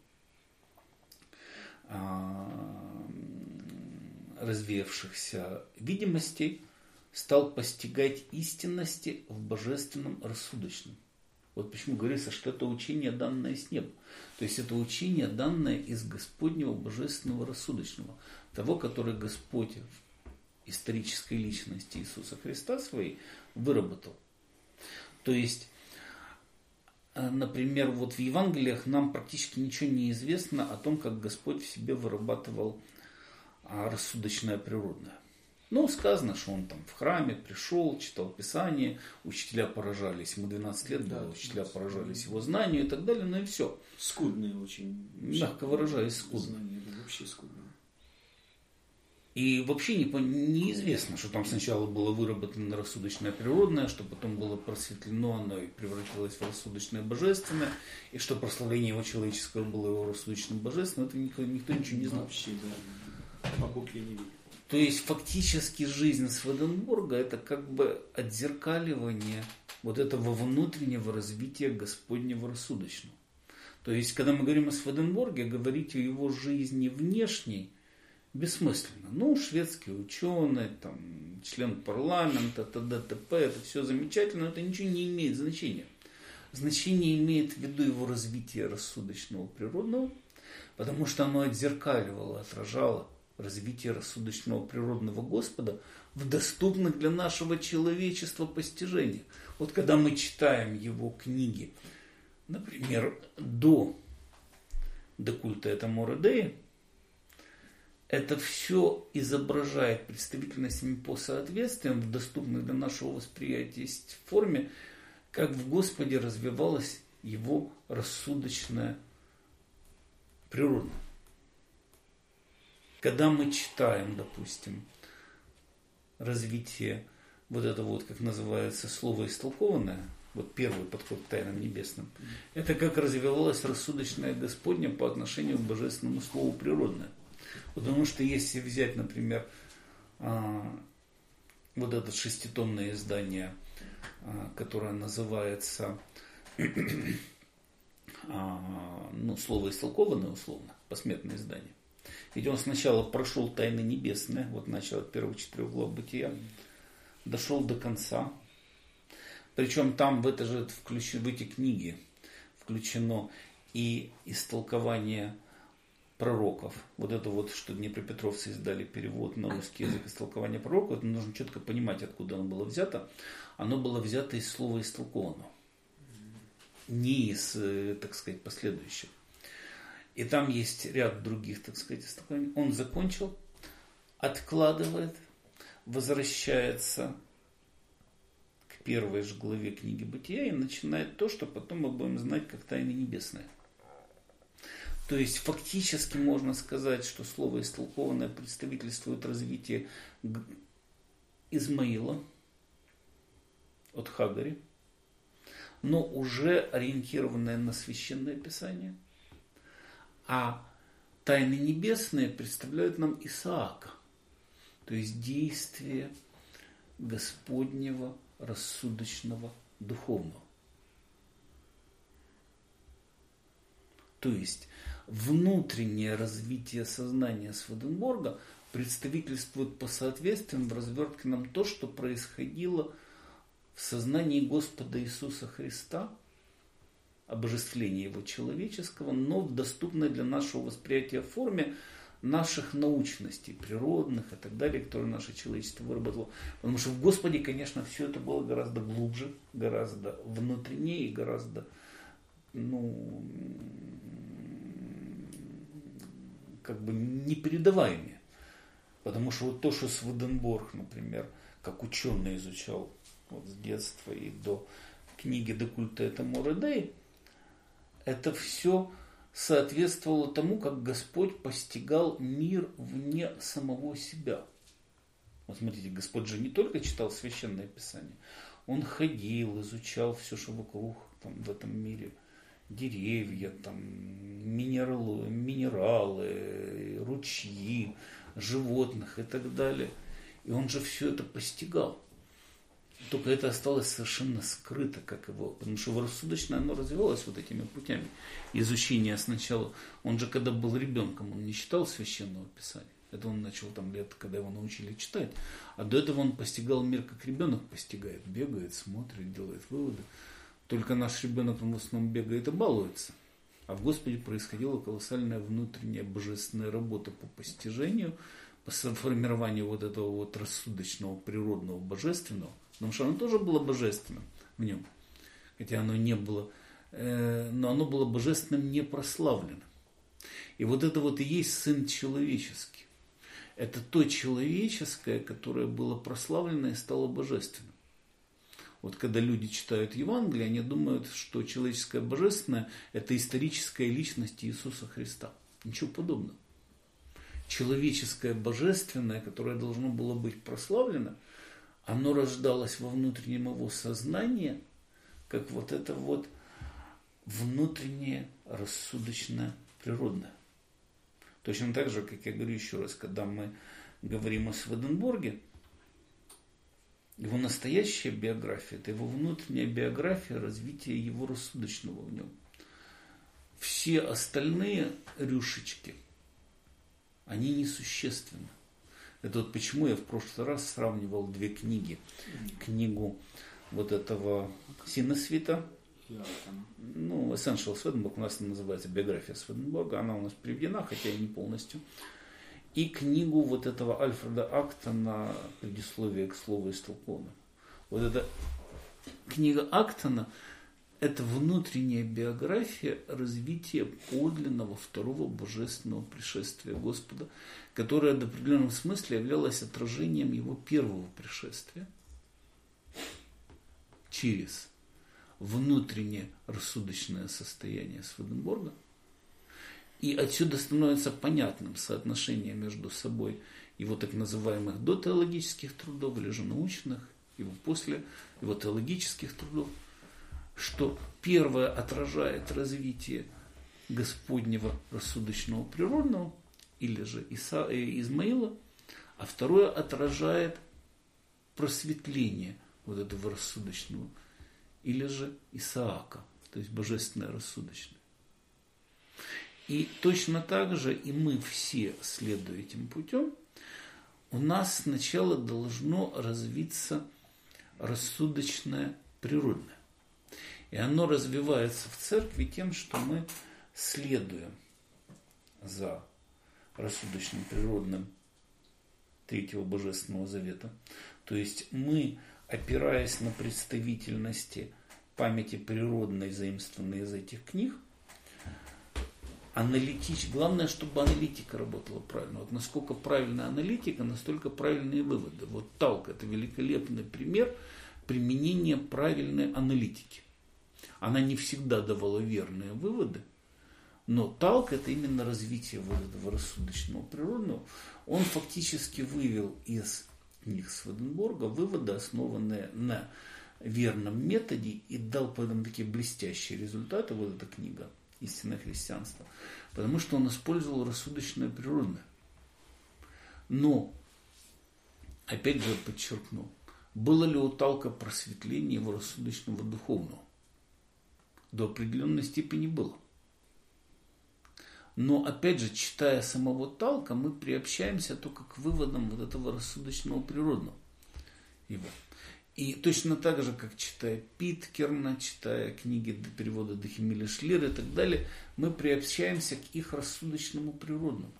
видимостей, стал постигать истинности в божественном рассудочном. Вот почему говорится, что это учение, данное с неба. То есть это учение, данное из Господнего божественного рассудочного. Того, который Господь в исторической личности Иисуса Христа своей выработал. То есть, например, вот в Евангелиях нам практически ничего не известно о том, как Господь в себе вырабатывал рассудочное природное. Ну, сказано, что он там в храме пришел, читал Писание, учителя поражались, ему 12 лет было, учителя поражались его знанию и так далее, ну и все. Скудные очень. Мягко выражаясь, скудные. Знания вообще скудные. И вообще неизвестно, что там сначала было выработано рассудочное природное, что потом было просветлено, оно и превратилось в рассудочное божественное, и что прославление его человеческого было его рассудочным божественным, это никто ничего не знал. Вообще, да. По букве не видел. То есть фактически жизнь Сведенборга это как бы отзеркаливание вот этого внутреннего развития Господнего рассудочного. То есть, когда мы говорим о Сведенборге, говорить о его жизни внешней бессмысленно. Ну, шведский ученый, там, член парламента, т.д. т.п. Это все замечательно, но это ничего не имеет значения. Значение имеет в виду его развитие рассудочного природного, потому что оно отзеркаливало, отражало развитие рассудочного природного Господа в доступных для нашего человечества постижениях. Вот когда мы читаем его книги, например, до культа этому Родея, это все изображает представительностями по соответствиям в доступной для нашего восприятия форме, как в Господе развивалась его рассудочная природа. Когда мы читаем, допустим, развитие вот это вот, как называется, слово истолкованное, вот первый подход к тайнам небесным, это как развивалось рассудочное Господне по отношению к божественному слову природное. Потому что если взять, например, вот это шеститомное издание, которое называется слово истолкованное условно, посмертное издание. Ведь он сначала прошел тайны небесные, вот начал от первых 4 глав Бытия, дошел до конца. Причем там в эти книги включено и истолкование пророков. Вот это вот, что днепропетровцы издали перевод на русский язык истолкования пророков, это нужно четко понимать, откуда оно было взято. Оно было взято из слова истолкованного, не из, так сказать, последующих. И там есть ряд других, так сказать, истолкований. Он закончил, откладывает, возвращается к первой же главе книги Бытия и начинает то, что потом мы будем знать как тайны небесные. То есть фактически можно сказать, что слово истолкованное представительствует развитие Измаила от Хагари, но уже ориентированное на Священное Писание. А тайны небесные представляют нам Исаака, то есть действие Господнего рассудочного духовного. То есть внутреннее развитие сознания Сведенборга представительствует по соответствиям в развертке нам то, что происходило в сознании Господа Иисуса Христа, обожествление Его человеческого, но в доступной для нашего восприятия форме наших научностей, природных и так далее, которые наше человечество выработало. Потому что в Господе, конечно, все это было гораздо глубже, гораздо внутреннее и гораздо, как бы непередаваемее. Потому что вот то, что Сведенборг, например, как ученый изучал вот с детства и до книги «Де культа et amore Dei», это все соответствовало тому, как Господь постигал мир вне самого себя. Вот смотрите, Господь же не только читал Священное Писание, Он ходил, изучал все, что вокруг там, в этом мире. Деревья, там, минералы, ручьи, животных и так далее. И Он же все это постигал. Только это осталось совершенно скрыто, как его, потому что его рассудочное оно развивалось вот этими путями. Изучение сначала, он же когда был ребенком, он не читал Священного Писания. Это он начал там лет, когда его научили читать. А до этого он постигал мир, как ребенок постигает. Бегает, смотрит, делает выводы. Только наш ребенок в основном бегает и балуется. А в Господе происходила колоссальная внутренняя божественная работа по постижению, по формированию вот этого вот рассудочного, природного, божественного. Потому что оно тоже было божественным в нем. Хотя оно не было, но оно было божественным не прославленным. И вот это вот и есть Сын человеческий. Это то человеческое, которое было прославлено и стало божественным. Вот когда люди читают Евангелие, они думают, что человеческое божественное – это историческая личность Иисуса Христа. Ничего подобного. Человеческое божественное, которое должно было быть прославлено, оно рождалось во внутреннем его сознании, как вот это вот внутреннее, рассудочное, природное. Точно так же, как я говорю еще раз, когда мы говорим о Сведенборге, его настоящая биография – это его внутренняя биография развития его рассудочного в нем. Все остальные рюшечки, они несущественны. Это вот почему я в прошлый раз сравнивал две книги. Книгу вот этого Синесвита, Essential Сведенборг, у нас называется биография Сведенборга, она у нас переведена, хотя и не полностью. И книгу вот этого Альфреда Актона «Предисловие к слову истолковано». Вот эта книга Актона – это внутренняя биография развития подлинного второго божественного пришествия Господа, которое в определенном смысле являлось отражением его первого пришествия через внутреннее рассудочное состояние Сведенборга. И отсюда становится понятным соотношение между собой его так называемых дотеологических трудов, или же научных, его после его теологических трудов, что первое отражает развитие Господнего рассудочного природного, или же Измаила, а второе отражает просветление вот этого рассудочного, или же Исаака, то есть божественное рассудочное. И точно так же и мы все, следуя этим путем, у нас сначала должно развиться рассудочное природное. И оно развивается в церкви тем, что мы следуем за рассудочным природным Третьего Божественного Завета. То есть мы, опираясь на представительности памяти природной, заимствованной из этих книг, главное, чтобы аналитика работала правильно. Вот насколько правильная аналитика, настолько правильные выводы. Вот Талк – это великолепный пример применения правильной аналитики. Она не всегда давала верные выводы, но Талк – это именно развитие вот этого рассудочного природного. Он фактически вывел из книг Сведенборга выводы, основанные на верном методе, и дал потом такие блестящие результаты, вот эта книга истинное христианство? Потому что он использовал рассудочное природное. Но, опять же подчеркну, было ли у Талка просветление его рассудочного духовного? До определенной степени было. Но, опять же, читая самого Талка, мы приобщаемся только к выводам вот этого рассудочного природного его. И точно так же, как читая Питкерна, читая книги перевода Дехемиля Шлира и так далее, мы приобщаемся к их рассудочному природному.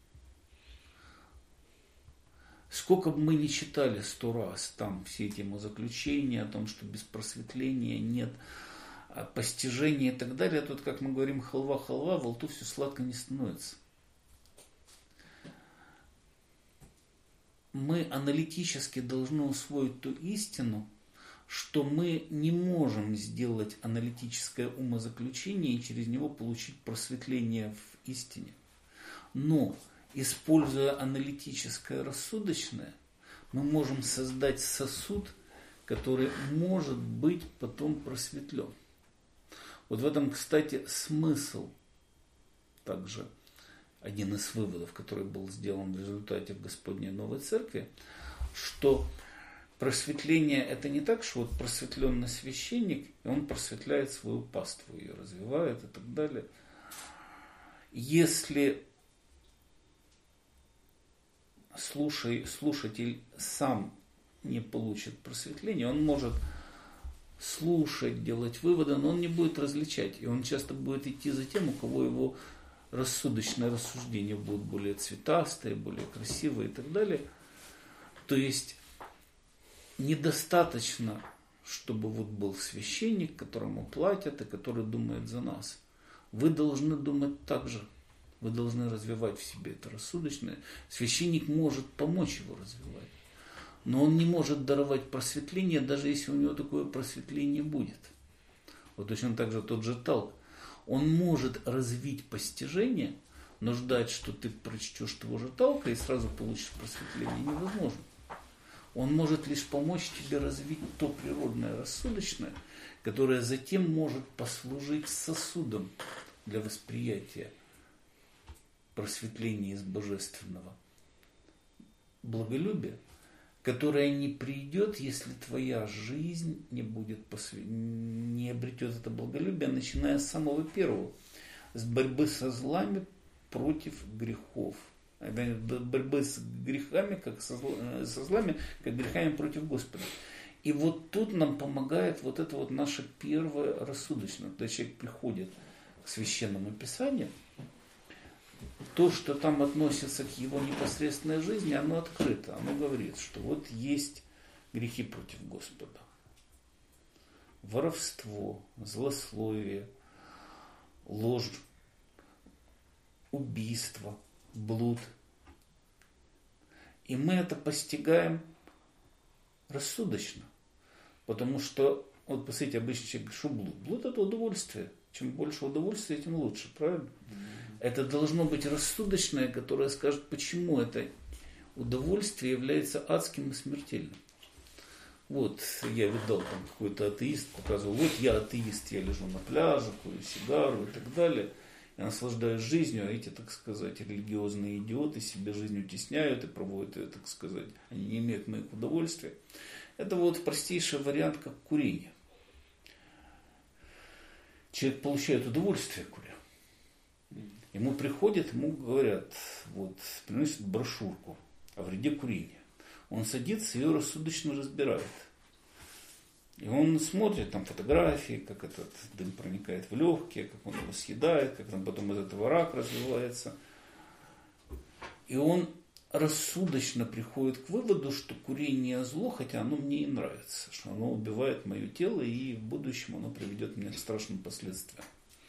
Сколько бы мы ни читали 100 раз там все эти умозаключения о том, что без просветления нет постижения и так далее, тут, как мы говорим, халва, во рту все сладко не становится. Мы аналитически должны усвоить ту истину, что мы не можем сделать аналитическое умозаключение и через него получить просветление в истине. Но, используя аналитическое рассудочное, мы можем создать сосуд, который может быть потом просветлен. Вот в этом, кстати, смысл также, один из выводов, который был сделан в результате в Господней Новой Церкви, что просветление это не так, что вот просветленный священник, и он просветляет свою паству, ее развивает и так далее. Если слушатель сам не получит просветления, он может слушать, делать выводы, но он не будет различать. И он часто будет идти за тем, у кого его рассудочное рассуждение будет более цветастое, более красивое и так далее. То есть недостаточно, чтобы вот был священник, которому платят и который думает за нас. Вы должны думать так же. Вы должны развивать в себе это рассудочное. Священник может помочь его развивать. Но он не может даровать просветление, даже если у него такое просветление будет. Вот точно так же тот же Талк. Он может развить постижение, но ждать, что ты прочтешь того же Талка и сразу получишь просветление, невозможно. Он может лишь помочь тебе развить то природное рассудочное, которое затем может послужить сосудом для восприятия просветления из божественного благолюбия, которое не придет, если твоя жизнь не обретет это благолюбие, начиная с самого первого, с борьбы со злами против грехов. Борьбы с грехами, как со злами, как грехами против Господа. И вот тут нам помогает вот это вот наше первое рассудочное. Когда человек приходит к Священному Писанию, то, что там относится к его непосредственной жизни, оно открыто. Оно говорит, что вот есть грехи против Господа. Воровство, злословие, ложь, убийство, блуд. И мы это постигаем рассудочно. Потому что, вот посмотрите, обычно человек говорит, что блуд? Блуд это удовольствие. Чем больше удовольствия, тем лучше, правильно? Это должно быть рассудочное, которое скажет, почему это удовольствие является адским и смертельным. Вот я видал, там какой-то атеист показывал, вот я атеист, я лежу на пляже, курю сигару и так далее. Я наслаждаюсь жизнью, а эти, так сказать, религиозные идиоты себе жизнь утесняют и проводят ее, так сказать, они не имеют моих удовольствий. Это вот простейший вариант, как курение. Человек получает удовольствие, куря. Ему приходят, ему говорят, вот, приносят брошюрку о вреде курения. Он садится и ее рассудочно разбирает. И он смотрит там фотографии, как этот дым проникает в легкие, как он его съедает, как там потом из этого рак развивается. И он рассудочно приходит к выводу, что курение зло, хотя оно мне и нравится, что оно убивает мое тело и в будущем оно приведет меня к страшным последствиям.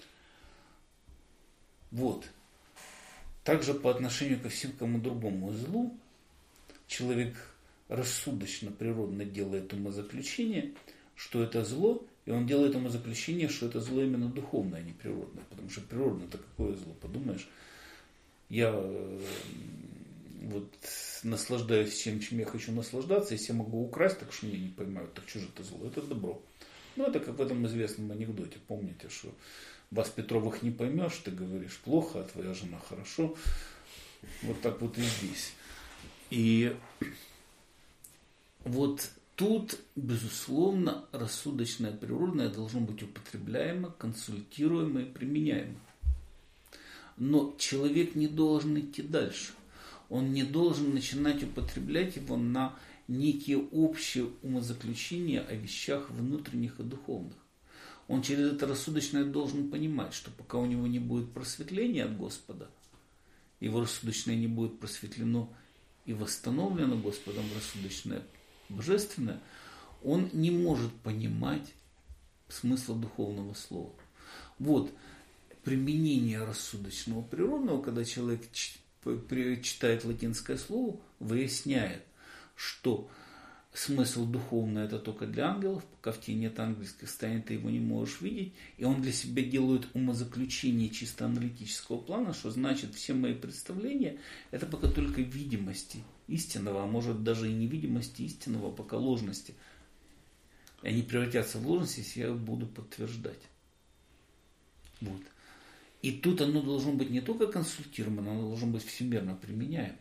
Вот. Также по отношению ко всякому другому злу человек рассудочно, природно делает умозаключение, что это зло, и он делает умозаключение, что это зло именно духовное, а не природное. Потому что природное это какое зло? Подумаешь, я вот наслаждаюсь всем, чем я хочу наслаждаться, если я могу украсть, так что меня не поймают, так что же это зло? Это добро. Ну, это как в этом известном анекдоте, помните, что вас, Петровых, не поймешь, ты говоришь плохо, а твоя жена хорошо. Вот так вот и здесь. И вот тут, безусловно, рассудочное природное должно быть употребляемо, консультируемо и применяемо. Но человек не должен идти дальше. Он не должен начинать употреблять его на некие общие умозаключения о вещах внутренних и духовных. Он через это рассудочное должен понимать, что пока у него не будет просветления от Господа, его рассудочное не будет просветлено и восстановлено Господом рассудочное божественное, он не может понимать смысла духовного слова. Вот применение рассудочного природного, когда человек читает латинское слово, выясняет, что смысл духовный это только для ангелов, пока в тебе нет ангельских состояний, ты его не можешь видеть, и он для себя делает умозаключение чисто аналитического плана, что значит все мои представления это пока только видимости истинного, а может даже и невидимости истинного, а пока ложности. И они превратятся в ложность, если я их буду подтверждать. Вот. И тут оно должно быть не только консультируемо, оно должно быть всемирно применяемо.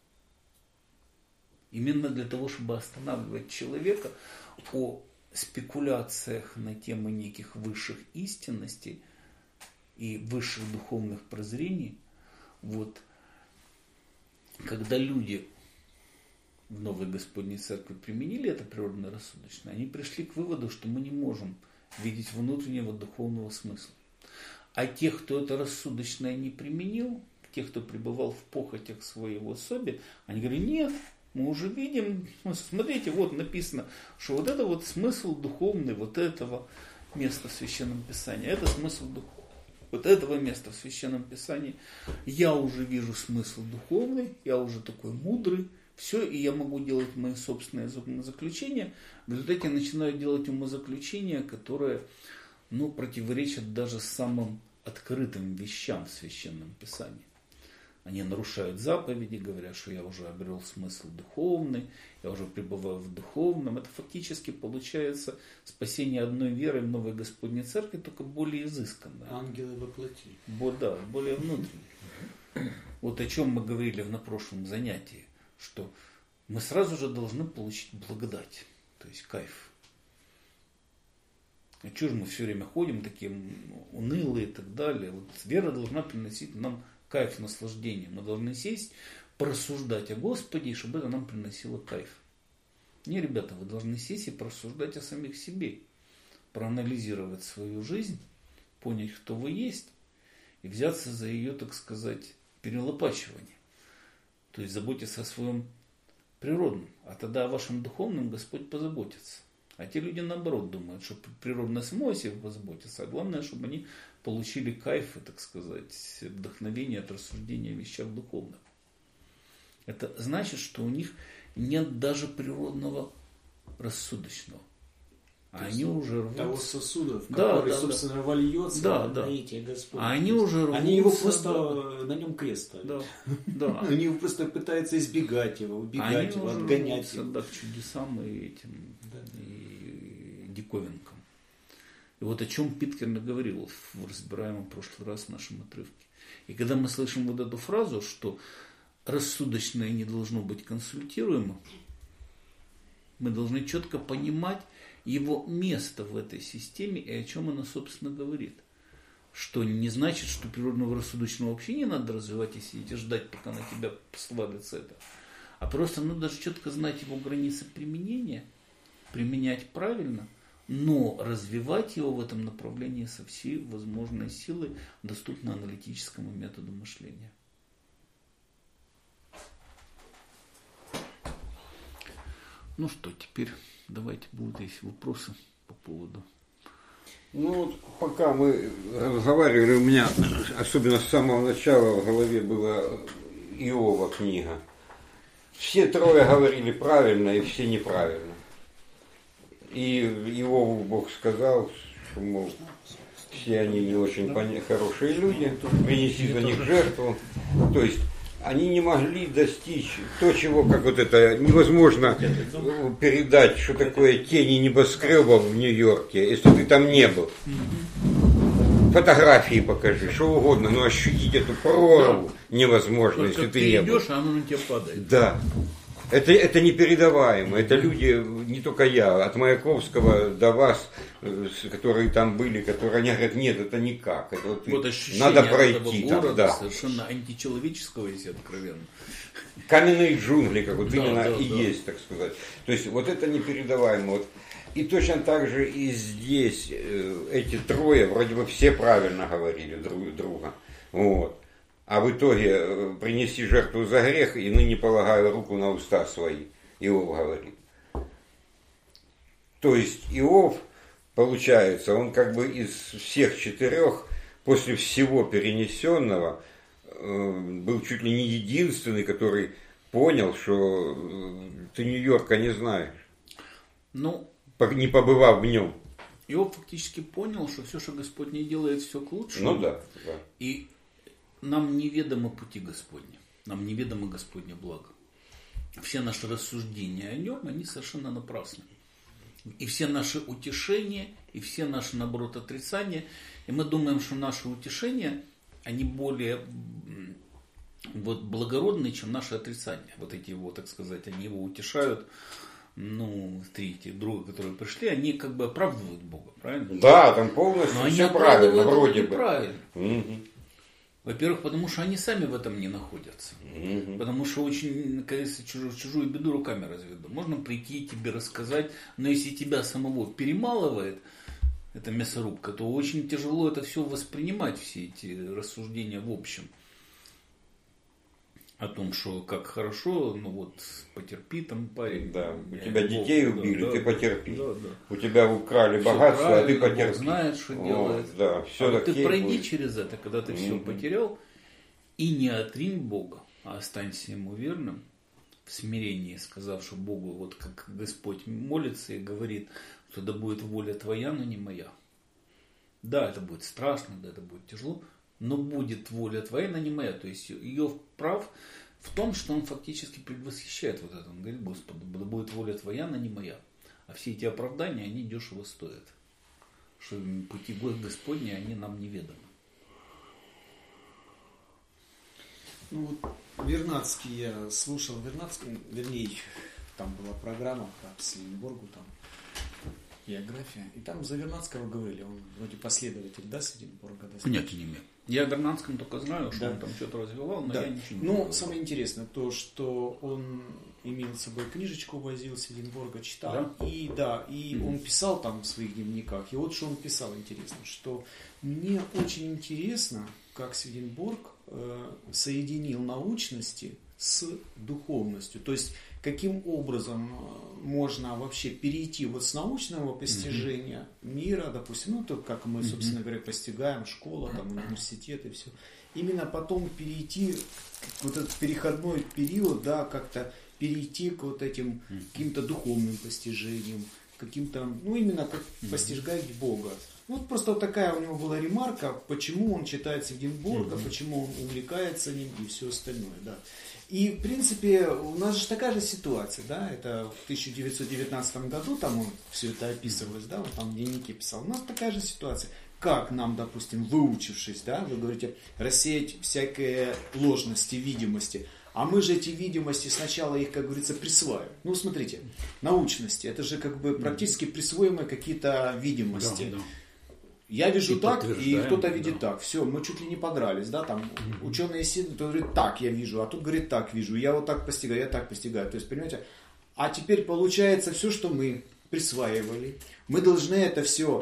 Именно для того, чтобы останавливать человека о спекуляциях на тему неких высших истинностей и высших духовных прозрений. Вот, когда люди в Новой Господней Церкви применили это природное рассудочное, они пришли к выводу, что мы не можем видеть внутреннего духовного смысла. А тех, кто это рассудочное не применил, тех, кто пребывал в похотях своего особи, они говорят, нет, мы уже видим, смотрите, вот написано, что вот это вот смысл духовный вот этого места в Священном Писании, это смысл вот этого места в Священном Писании. Я уже вижу смысл духовный, я уже такой мудрый, все, и я могу делать мои собственные умозаключения. В результате я начинаю делать умозаключения, которые противоречат даже самым открытым вещам в Священном Писании. Они нарушают заповеди, говорят, что я уже обрел смысл духовный, я уже пребываю в духовном. Это фактически получается спасение одной верой в Новой Господней Церкви, только более изысканное. Ангелы во плоти. Да, более внутренне. Вот о чем мы говорили на прошлом занятии, что мы сразу же должны получить благодать, то есть кайф. А чего же мы все время ходим такие унылые и так далее? Вот вера должна приносить нам кайф, наслаждение. Мы должны сесть, порассуждать о Господе, чтобы это нам приносило кайф. Не, ребята, вы должны сесть и порассуждать о самих себе. Проанализировать свою жизнь, понять, кто вы есть, и взяться за ее, так сказать, перелопачивание. То есть заботиться о своем природном. А тогда о вашем духовном Господь позаботится. А те люди, наоборот, думают, что природное само о себе позаботится, а главное, чтобы они получили кайф, так сказать, вдохновение от рассуждения о вещах духовных. Это значит, что у них нет даже природного рассудочного. А они уже рвут. Того сосуда, в который, собственно, вольется наитие Господне. А они уже рвут. Они его просто на нем крест ставят. Да. Они его просто пытаются избегать его, убегать его, отгонять его. Да, к чудесам и этим, и диковинкам. И вот о чем Питкерн говорил в разбираемом в прошлый раз в нашем отрывке. И когда мы слышим вот эту фразу, что рассудочное не должно быть консультируемо, мы должны четко понимать его место в этой системе и о чем она, собственно, говорит. Что не значит, что природного рассудочного вообще не надо развивать и сидеть и ждать, пока на тебя свалится это. А просто надо даже четко знать его границы применения, применять правильно, но развивать его в этом направлении со всей возможной силой, доступно аналитическому методу мышления. Ну что, теперь давайте будут есть вопросы по поводу. Ну вот пока мы разговаривали, у меня особенно с самого начала в голове была Иова книга. Все трое говорили правильно и все неправильно. И Иову Бог сказал, что, мол, все они не очень хорошие люди, принеси за них жертву. То есть они не могли достичь то, чего, как вот это, невозможно передать, что такое тени небоскребов в Нью-Йорке, если ты там не был. фотографии покажи, что угодно, но ощутить эту прорву невозможно, если ты не был. идешь, а оно на тебя падает. Да. Это непередаваемо. Это люди, не только я, от Маяковского до вас, которые там были, которые они говорят, нет, это никак. Это вот надо пройти этого города, там, да. совершенно античеловеческого, если откровенно. Каменные джунгли, как вот да, именно да, и есть, так сказать. То есть вот это непередаваемо. Вот. И точно так же и здесь эти трое вроде бы все правильно говорили друг друга. Вот. А в итоге принеси жертву за грех, и ныне полагаю руку на уста свои. Иов говорит. То есть Иов, получается, он как бы из всех четырех, после всего перенесенного, был чуть ли не единственный, который понял, что ты Нью-Йорка не знаешь, не побывав в нем. Иов фактически понял, что все, что Господь не делает, все к лучшему. Ну да. И нам неведомы пути Господни, нам неведомо Господне благо. Все наши рассуждения о нем, они совершенно напрасны. И все наши утешения, и все наши, наоборот, отрицания. И мы думаем, что наши утешения, они более благородные, чем наши отрицания. Вот эти его, так сказать, они его утешают. Три эти друга, которые пришли, они как бы оправдывают Бога, правильно? Да, там полностью но все они правильно, вроде бы. Правильно. Угу. Во-первых, потому что они сами в этом не находятся. Угу. Потому что очень, кажется, чужую беду руками разведу. Можно прийти и тебе рассказать, но если тебя самого перемалывает эта мясорубка, то очень тяжело это все воспринимать, все эти рассуждения в общем. О том, что как хорошо, потерпи там, парень. Да, у тебя детей убили, да, ты потерпи. Да. У тебя украли богатство, а ты потерпи. Бог знает, что делает. Да, все ты пройди будет. через это, когда ты все потерял, и не отринь Бога, а останься Ему верным, в смирении, сказав, что Богу, вот как Господь молится и говорит, что да будет воля Твоя, но не моя. Да, это будет страшно, да, это будет тяжело, но будет воля Твоя, но не моя. То есть Иов прав в том, что он фактически предвосхищает вот это. Он говорит, Господи, да будет воля Твоя, но не моя. А все эти оправдания, они дешево стоят. Что пути Господни, они нам неведомы. Вернадский, я слушал Вернадского, вернее, там была программа по Сведенборгу, там география, и там за Вернадского говорили, он вроде последователь, да, Сведенборга? Да, понятия не имею. Я о Вернадском только знаю, что он там что-то развивал, но я ничего не знаю. Но самое интересное то, что он имел с собой книжечку, возил Сведенборга, читал, да? И он писал там в своих дневниках, и вот что он писал, интересно, что мне очень интересно, как Сведенборг соединил научности с духовностью, то есть каким образом можно вообще перейти вот с научного постижения мира, допустим, то, как мы, собственно говоря, постигаем, школа, там, университет и все, именно потом перейти, вот этот переходной период, да, как-то перейти к вот этим каким-то духовным постижениям, каким-то, именно как постижать Бога. Вот просто вот такая у него была ремарка, почему он читает Сведенборга, почему он увлекается ним и все остальное, да. И, в принципе, у нас же такая же ситуация, да, это в 1919 году, там он все это описывалось, да, он там дневники писал. У нас такая же ситуация. Как нам, допустим, выучившись, да, вы говорите, рассеять всякие ложности, видимости, а мы же эти видимости сначала их, как говорится, присваиваем. Смотрите, научности, это же как бы практически присвоимые какие-то видимости. Да, да. Я вижу и так, и кто-то видит так. Все, мы чуть ли не подрались, да, там ученые исследуют, кто говорит, так я вижу, а тут говорит, так вижу, я вот так постигаю, я так постигаю. То есть, понимаете, а теперь получается все, что мы присваивали, мы должны это все,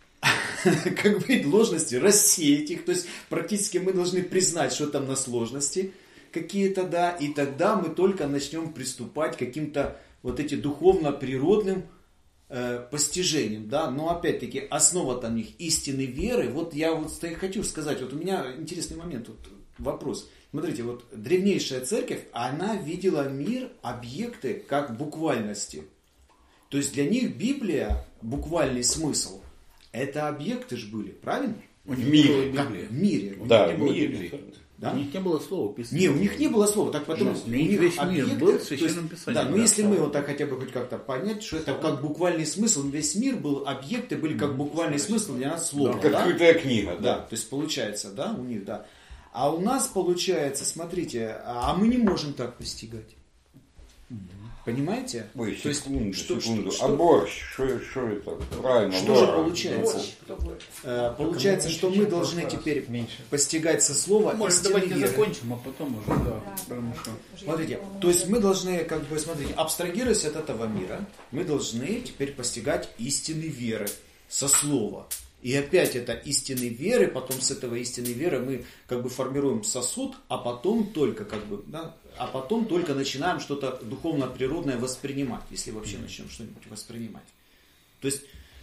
как бы, ложности рассеять их, то есть, практически мы должны признать, что там на сложности какие-то, да, и тогда мы только начнем приступать к каким-то вот этим духовно-природным постижением, да, но опять-таки основа там них истины веры. Вот я вот хочу сказать, вот у меня интересный момент, вот вопрос. Смотрите, вот древнейшая церковь, она видела мир, объекты как буквальности. То есть для них Библия, буквальный смысл, это объекты же были, правильно? В мире. Как в мире. Да, в мире. Да? У них не было слова писать. Не, у них не было слова. Так потом у них весь мир был в священном писании. Да, но если мы вот так хотя бы хоть как-то понять, что это как буквальный смысл, весь мир был, объекты были как буквальный смысл для нас слова. Как открытая книга, да. То есть получается, да, у них, да. А у нас получается, смотрите, а мы не можем так постигать. Понимаете? Ой, то есть, секунду. А борщ, что это? Правильно. Что же получается? Получается, что мы должны теперь постигать со слова может, давайте закончим, а потом уже, да. Смотрите, то есть мы должны, как бы, смотрите, абстрагируясь от этого мира, мы должны теперь постигать истины веры со слова. И опять это истины веры, потом с этого истины веры мы как бы формируем сосуд, а потом только как бы, да, а потом только начинаем что-то духовно-природное воспринимать, если вообще начнем что-нибудь воспринимать. То есть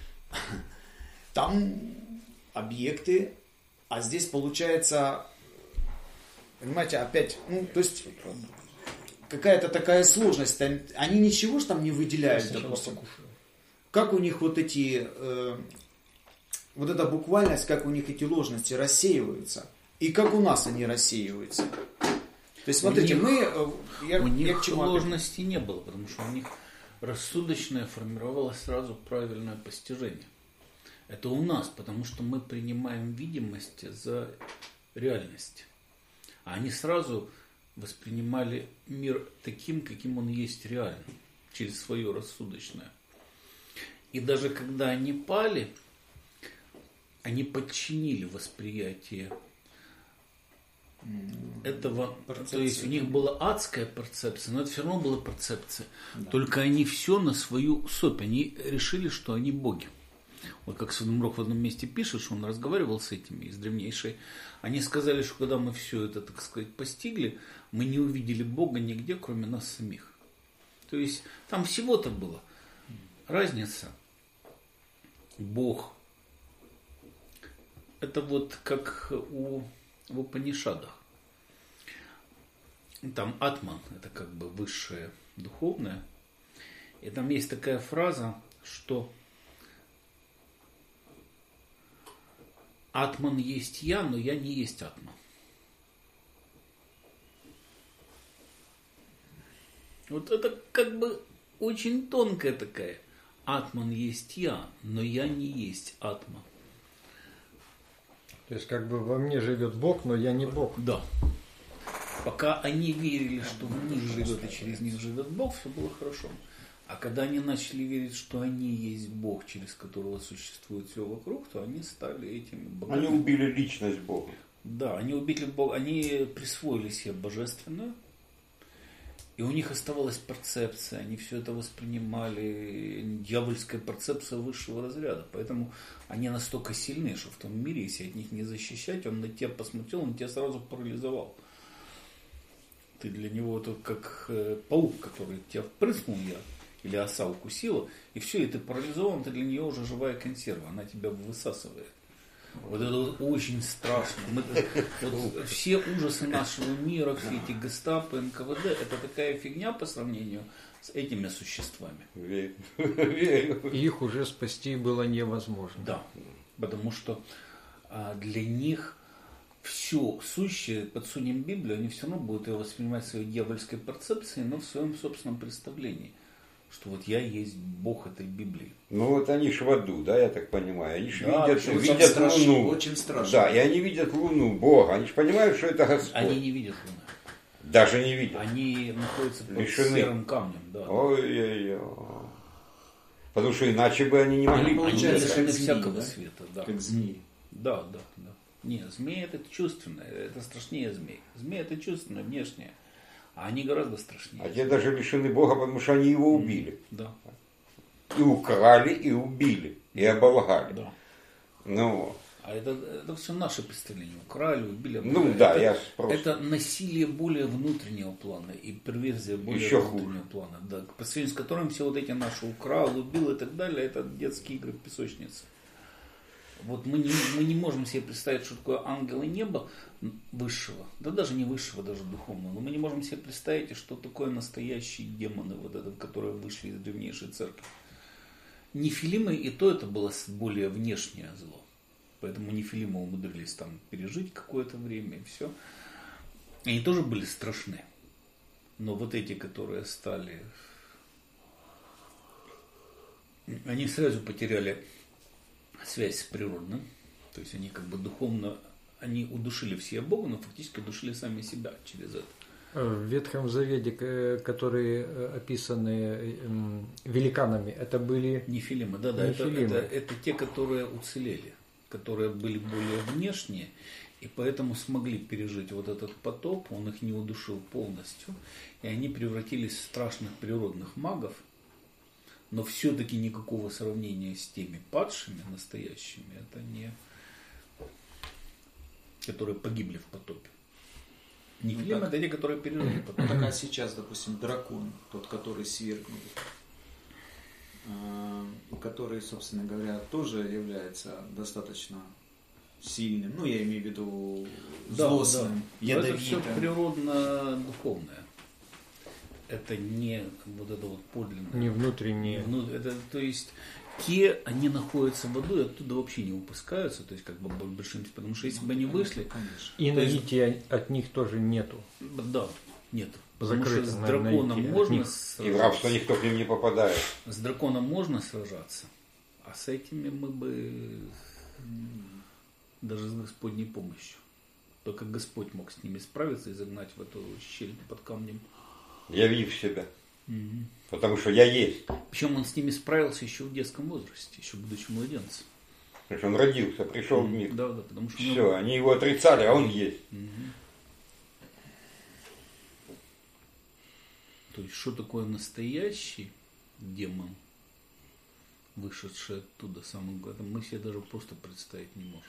там объекты, а здесь получается, понимаете, опять, то есть какая-то такая сложность, они ничего же там не выделяют, допустим. Как у них вот эти... Вот эта буквальность, как у них эти ложности рассеиваются, и как у нас они рассеиваются. То есть, смотрите, у них ложности не было, потому что у них рассудочное формировалось сразу правильное постижение. Это у нас, потому что мы принимаем видимость за реальность. А они сразу воспринимали мир таким, каким он есть реально, через свое рассудочное. И даже когда они пали, они подчинили восприятие этого. То есть у них была адская перцепция, но это все равно была перцепция. Да. Только они все на свою особь. Они решили, что они боги. Вот как Святослав в одном месте пишет, что он разговаривал с этими из древнейшей. Они сказали, что когда мы все это, так сказать, постигли, мы не увидели Бога нигде, кроме нас самих. То есть там всего-то было. Разница. Бог. Это вот как в Упанишадах. Там Атман, это как бы высшее духовное. И там есть такая фраза, что Атман есть я, но я не есть Атман. Вот это как бы очень тонкая такая. Атман есть я, но я не есть Атман. То есть как бы во мне живет Бог, но я не Бог. Да. Пока они верили, что в них живет и через них живет Бог, все было хорошо. А когда они начали верить, что они есть Бог, через которого существует все вокруг, то они стали этими богами. Они убили личность Бога. Да, они убили Бога, они присвоили себе божественную. И у них оставалась перцепция, они все это воспринимали, дьявольская перцепция высшего разряда. Поэтому они настолько сильны, что в том мире, если от них не защищать, он на тебя посмотрел, он тебя сразу парализовал. Ты для него тут как паук, который тебя впрыснул яд, или оса укусила, и все, и ты парализован, ты для нее уже живая консерва, она тебя высасывает. Вот это вот очень страшно. Вот все ужасы нашего мира, все эти гестапо, НКВД, это такая фигня по сравнению с этими существами. Их уже спасти было невозможно. Да, потому что для них все сущее, подсунем Библию, они все равно будут ее воспринимать своей дьявольской перцепцией, но в своем собственном представлении. Что вот я есть Бог этой Библии. Ну вот они ж в аду, да, я так понимаю. Они ж видят страшно, Луну. Очень страшно. Да, и они видят Луну, Бога. Они же понимают, что это Господь. Они не видят Луну. Даже не видят. Они находятся под серым камнем. Да. Ой-ой-ой. Потому что иначе бы они не могли. Они лишены всякого света. Да. Как змеи. Да. Нет, змеи это чувственное, это страшнее змей. Змеи это чувственное, внешнее. А они гораздо страшнее. А те даже лишены Бога, потому что они его убили. Да. И украли, и убили, и оболгали. Да. Ну. А это все наше представление. Украли, убили, оболгали. Ну да, я просто. Это насилие более внутреннего плана и перверзия более еще внутреннего плана. Да, по сравнению с которым все вот эти наши украл, убил и так далее, это детские игры в песочнице. Вот мы не можем себе представить, что такое ангелы неба высшего, да даже не высшего, даже духовного, но мы не можем себе представить, что такое настоящие демоны, вот это, которые вышли из древнейшей церкви. Нефилимы и то это было более внешнее зло, поэтому нефилимы умудрились там пережить какое-то время и все. Они тоже были страшны. Но вот эти, которые стали... Они сразу потеряли связь с природным. То есть они как бы духовно... Они удушили все Бога, но фактически удушили сами себя через это. В Ветхом Завете, которые описаны великанами, это были... Нефилимы, да. Это те, которые уцелели, которые были более внешние, и поэтому смогли пережить вот этот потоп, он их не удушил полностью, и они превратились в страшных природных магов, но все-таки никакого сравнения с теми падшими настоящими, это не... которые погибли в потопе. Нефилим это те, которые пережили потоп. Так, а сейчас, допустим, дракон, тот, который свергнут, который, собственно говоря, тоже является достаточно сильным, ну, я имею в виду злостным, ядовитым. Это все природно-духовное. Это не вот это вот подлинное. Не внутреннее. Это, то есть, те, они находятся в аду и оттуда вообще не выпускаются, то есть, как бы в большинстве, потому что если бы они вышли... Конечно. И на нити от них тоже нету. Да, нету. Потому Закрыто, что с драконом можно сражаться. И в рабство никто к ним не попадает. С драконом можно сражаться, а с этими мы бы даже с Господней помощью. Только Господь мог с ними справиться и загнать в эту щель под камнем. Явив себя. Потому что я есть. Причем он с ними справился еще в детском возрасте, еще будучи младенцем. Потому что он родился, пришел в мир. Да, потому что... Все, они его отрицали, а он есть. То есть, что такое настоящий демон, вышедший оттуда, самым главным, мы себе даже просто представить не можем.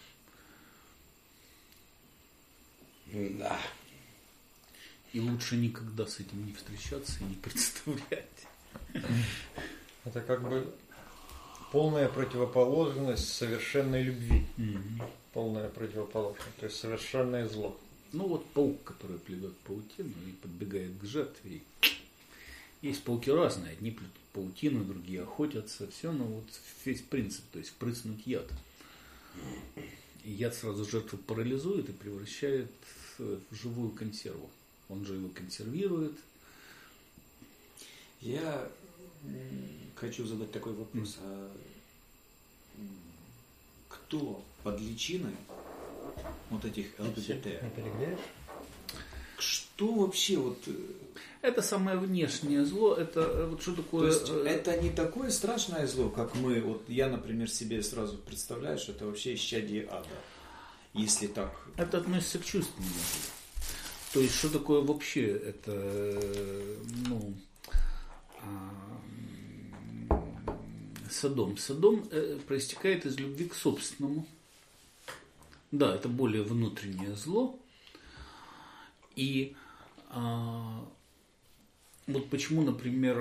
Да. И лучше никогда с этим не встречаться и не представлять. Это как бы полная противоположность совершенной любви. Полная противоположность. То есть совершенное зло. Ну вот паук, который плетет паутину и подбегает к жертве. Есть пауки разные. Одни плетут паутину, другие охотятся. Все, но вот весь принцип. То есть впрыснуть яд. И яд сразу жертву парализует и превращает в живую консерву. Он же его консервирует. Я хочу задать такой вопрос. А кто под личиной вот этих ЛГБТ? Что вообще вот... Это самое внешнее зло. Это вот что такое... То есть это не такое страшное зло, как мы... Вот я, например, себе сразу представляю, что это вообще исчадие ада. Если так... Это относится к чувственному злу. То есть, что такое вообще это, Содом? Содом проистекает из любви к собственному. Да, это более внутреннее зло. И вот почему, например,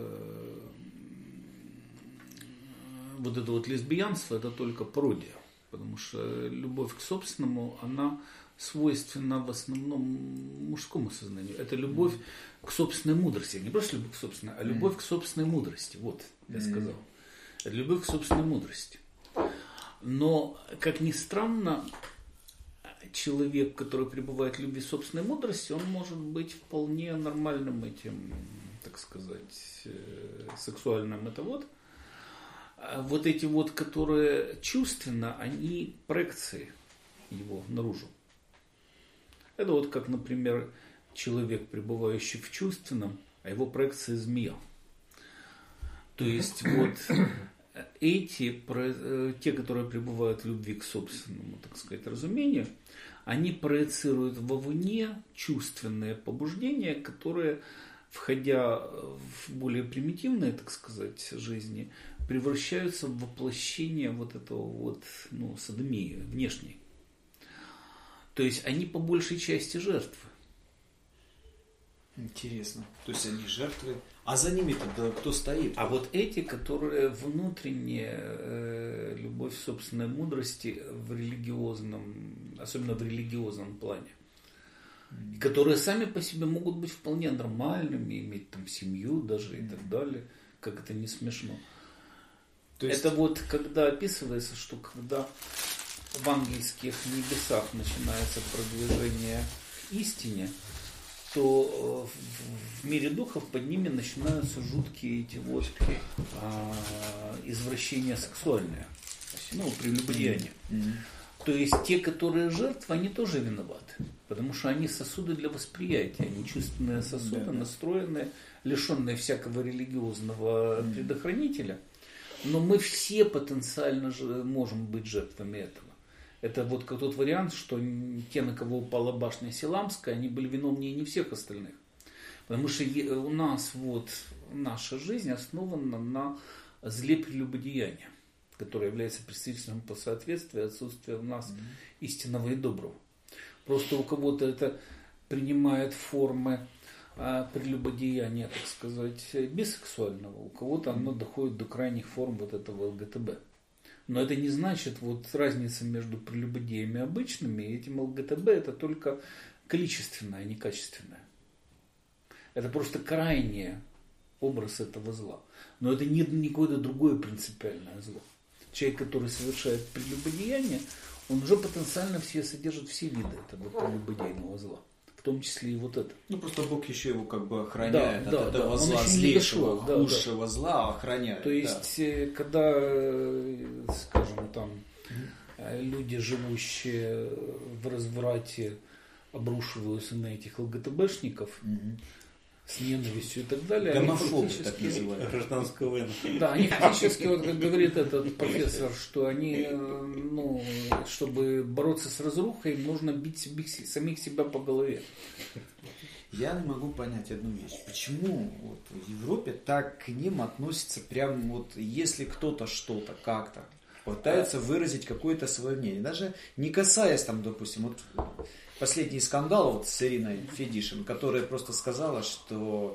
вот это вот лесбиянство, это только пародия. Потому что любовь к собственному, она свойственна в основном мужскому сознанию. Это любовь к собственной мудрости. Не просто любовь к собственной, а любовь к собственной мудрости. Вот, я сказал. Это любовь к собственной мудрости. Но, как ни странно, человек, который пребывает в любви собственной мудрости, он может быть вполне нормальным этим, так сказать, сексуальным. Это вот. Вот эти вот, которые чувственно, они проекции его наружу. Это вот как, например, человек, пребывающий в чувственном, а его проекция змея. То есть вот эти, те, которые пребывают в любви к собственному, так сказать, разумению, они проецируют вовне чувственные побуждения, которые, входя в более примитивные, так сказать, жизни, превращаются в воплощение вот этого вот, содомии внешней. То есть они по большей части жертвы. Интересно. То есть они жертвы. А за ними тогда кто стоит? А вот эти, которые внутренняя любовь собственной мудрости в религиозном, особенно в религиозном плане, которые сами по себе могут быть вполне нормальными, иметь там семью даже и так далее, как это не смешно. То есть... Это вот когда описывается, что когда в ангельских небесах начинается продвижение истине, то в мире духов под ними начинаются жуткие эти вот извращения сексуальные, прелюбодеяния. То есть те, которые жертвы, они тоже виноваты, потому что они сосуды для восприятия, они чувственные сосуды, настроенные, лишенные всякого религиозного предохранителя. Но мы все потенциально можем быть жертвами этого. Это вот как тот вариант, что те, на кого упала башня Силамская, они были виновнее не всех остальных. Потому что у нас вот наша жизнь основана на зле прелюбодеяния, которое является представителем по соответствию отсутствия в нас истинного и доброго. Просто у кого-то это принимает формы прелюбодеяния, так сказать, бисексуального, у кого-то оно доходит до крайних форм вот этого ЛГТБ. Но это не значит, вот разница между прелюбодеями обычными и этим ЛГТБ, это только количественное, а не качественное. Это просто крайний образ этого зла. Но это не какое-то другое принципиальное зло. Человек, который совершает прелюбодеяние, он уже потенциально содержит все виды этого прелюбодейного зла. В том числе и вот это. Просто Бог еще его как бы охраняет от этого зла, злейшего, худшего зла охраняет. То есть, когда, скажем, там, люди, живущие в разврате, обрушиваются на этих ЛГТБшников, с ненавистью и так далее. Гомофобы, так называют. Гражданская война. Да, они фактически, вот как говорит этот профессор, что они, чтобы бороться с разрухой, нужно бить самих себя по голове. Я не могу понять одну вещь. Почему вот в Европе так к ним относятся прям вот, если кто-то что-то как-то пытается выразить какое-то свое мнение, даже не касаясь там, допустим, вот последний скандал вот с Ириной Федишин, которая просто сказала, что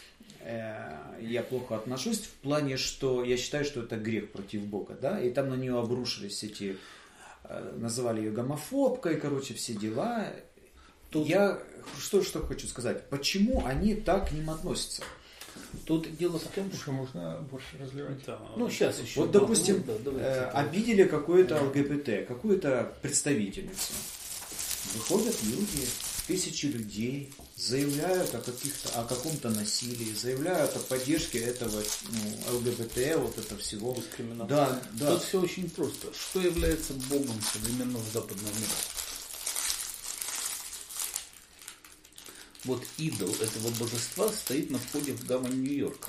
я плохо отношусь в плане, что я считаю, что это грех против Бога, да, и там на нее обрушились эти, называли ее гомофобкой, короче, все дела. Тут я что хочу сказать, почему они так к ним относятся? Тут дело в том, что можно больше разливать. Да. Сейчас еще. Вот, допустим, обидели какое-то ЛГБТ, какую-то представительницу. Выходят люди, тысячи людей, заявляют о каком-то насилии, заявляют о поддержке этого ЛГБТ, вот это всего. Да. Тут все очень просто. Что является Богом современного западного мира? Вот идол этого божества стоит на входе в гавань Нью-Йорка.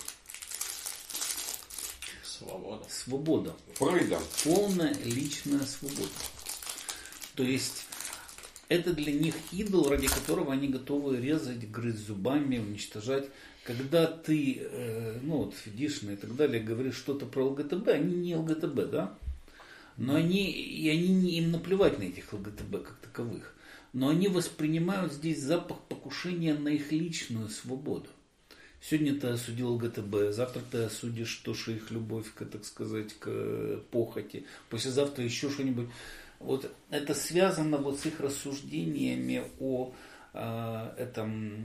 Свобода. Фрейдом. Полная личная свобода. То есть это для них идол, ради которого они готовы резать, грызть зубами, уничтожать. Когда ты, Федишин и так далее, говоришь что-то про ЛГТБ, они не ЛГТБ, да? Но им наплевать на этих ЛГТБ как таковых. Но они воспринимают здесь запах покушения на их личную свободу. Сегодня ты осудил ЛГТБ, завтра ты осудишь тоже их любовь, так сказать, к похоти, послезавтра еще что-нибудь. Вот это связано вот с их рассуждениями о этом,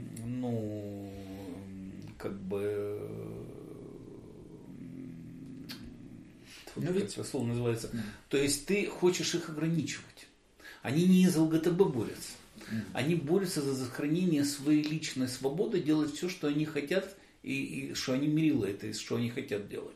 как слово называется. То есть ты хочешь их ограничивать. Они не из ЛГТБ борются. Они борются за сохранение своей личной свободы, делать все, что они хотят, и что они мерило это, и что они хотят делать.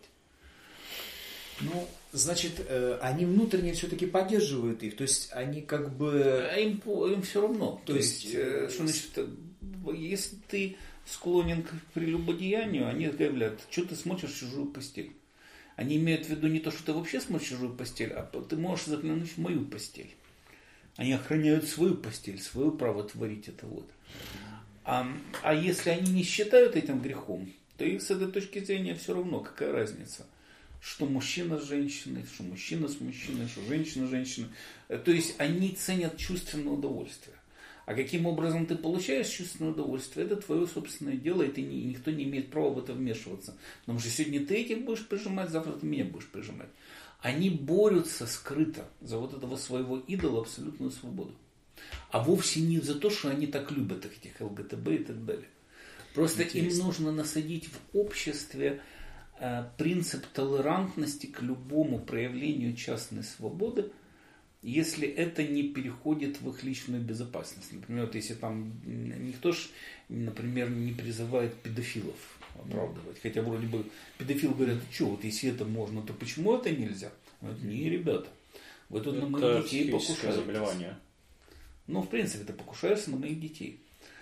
Значит, они внутренне все-таки поддерживают их, то есть они как бы... Им все равно. То есть, что значит, если ты склонен к прелюбодеянию, они говорят, что ты смотришь в чужую постель. Они имеют в виду не то, что ты вообще смотришь в чужую постель, а ты можешь заглянуть в мою постель. Они охраняют свою постель, свое право творить это вот. А если они не считают этим грехом, то их с этой точки зрения все равно, какая разница. Что мужчина с женщиной, что мужчина с мужчиной, что женщина с женщиной. То есть они ценят чувственное удовольствие. А каким образом ты получаешь чувственное удовольствие, это твое собственное дело, и никто не имеет права в это вмешиваться. Потому что сегодня ты этих будешь прижимать, завтра ты меня будешь прижимать. Они борются скрыто за вот этого своего идола абсолютную свободу. А вовсе не за то, что они так любят этих ЛГТБ и так далее. Просто им нужно насадить в обществе принцип толерантности к любому проявлению частной свободы, если это не переходит в их личную безопасность. Например, вот если там никто ж, например, не призывает педофилов оправдывать. Хотя вроде бы педофилы говорят, что вот если это можно, то почему это нельзя? Говорят, не, ребята, вы тут на моих детей покушаетесь. Заболевание. Ну, в принципе, ты покушаешься на моих детей.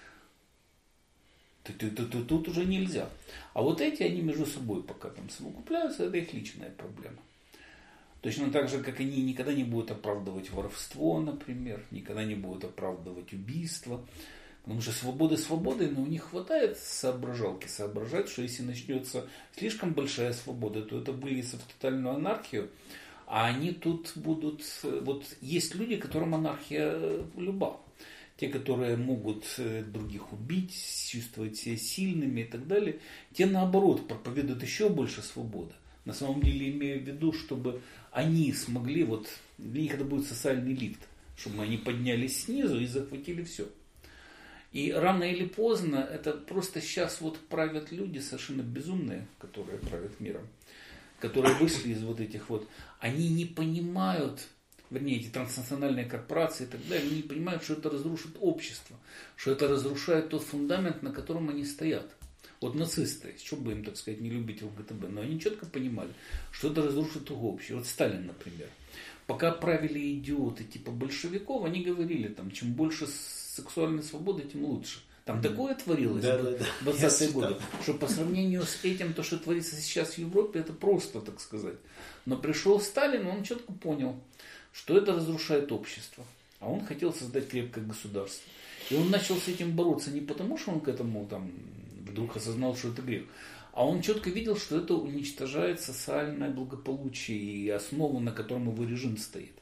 Тут уже нельзя. А вот эти, они между собой пока там совокупляются, это их личная проблема. Точно так же, как они никогда не будут оправдывать воровство, например, никогда не будут оправдывать убийство. Потому что свободы, но у них хватает соображалки соображать, что если начнется слишком большая свобода, то это выльется в тотальную анархию. А они тут будут... Вот есть люди, которым анархия люба. Те, которые могут других убить, чувствовать себя сильными и так далее. Те, наоборот, проповедуют еще больше свободы. На самом деле, имею в виду, чтобы они смогли, вот для них это будет социальный лифт, чтобы они поднялись снизу и захватили все. И рано или поздно, это просто сейчас вот правят люди совершенно безумные, которые правят миром, которые вышли из вот этих вот, они не понимают, вернее, эти транснациональные корпорации и так далее, они не понимают, что это разрушит общество, что это разрушает тот фундамент, на котором они стоят. Вот нацисты, что бы им, так сказать, не любить ЛГТБ, но они четко понимали, что это разрушит их общество. Вот Сталин, например. Пока правили идиоты типа большевиков, они говорили, там, чем больше сексуальной свободы, тем лучше. Там такое творилось в 20-е годы, что по сравнению с этим, то, что творится сейчас в Европе, это просто, так сказать. Но пришел Сталин, он четко понял, что это разрушает общество. А он хотел создать крепкое государство. И он начал с этим бороться не потому, что он к этому там вдруг осознал, что это грех, а он четко видел, что это уничтожает социальное благополучие и основу, на котором его режим стоит.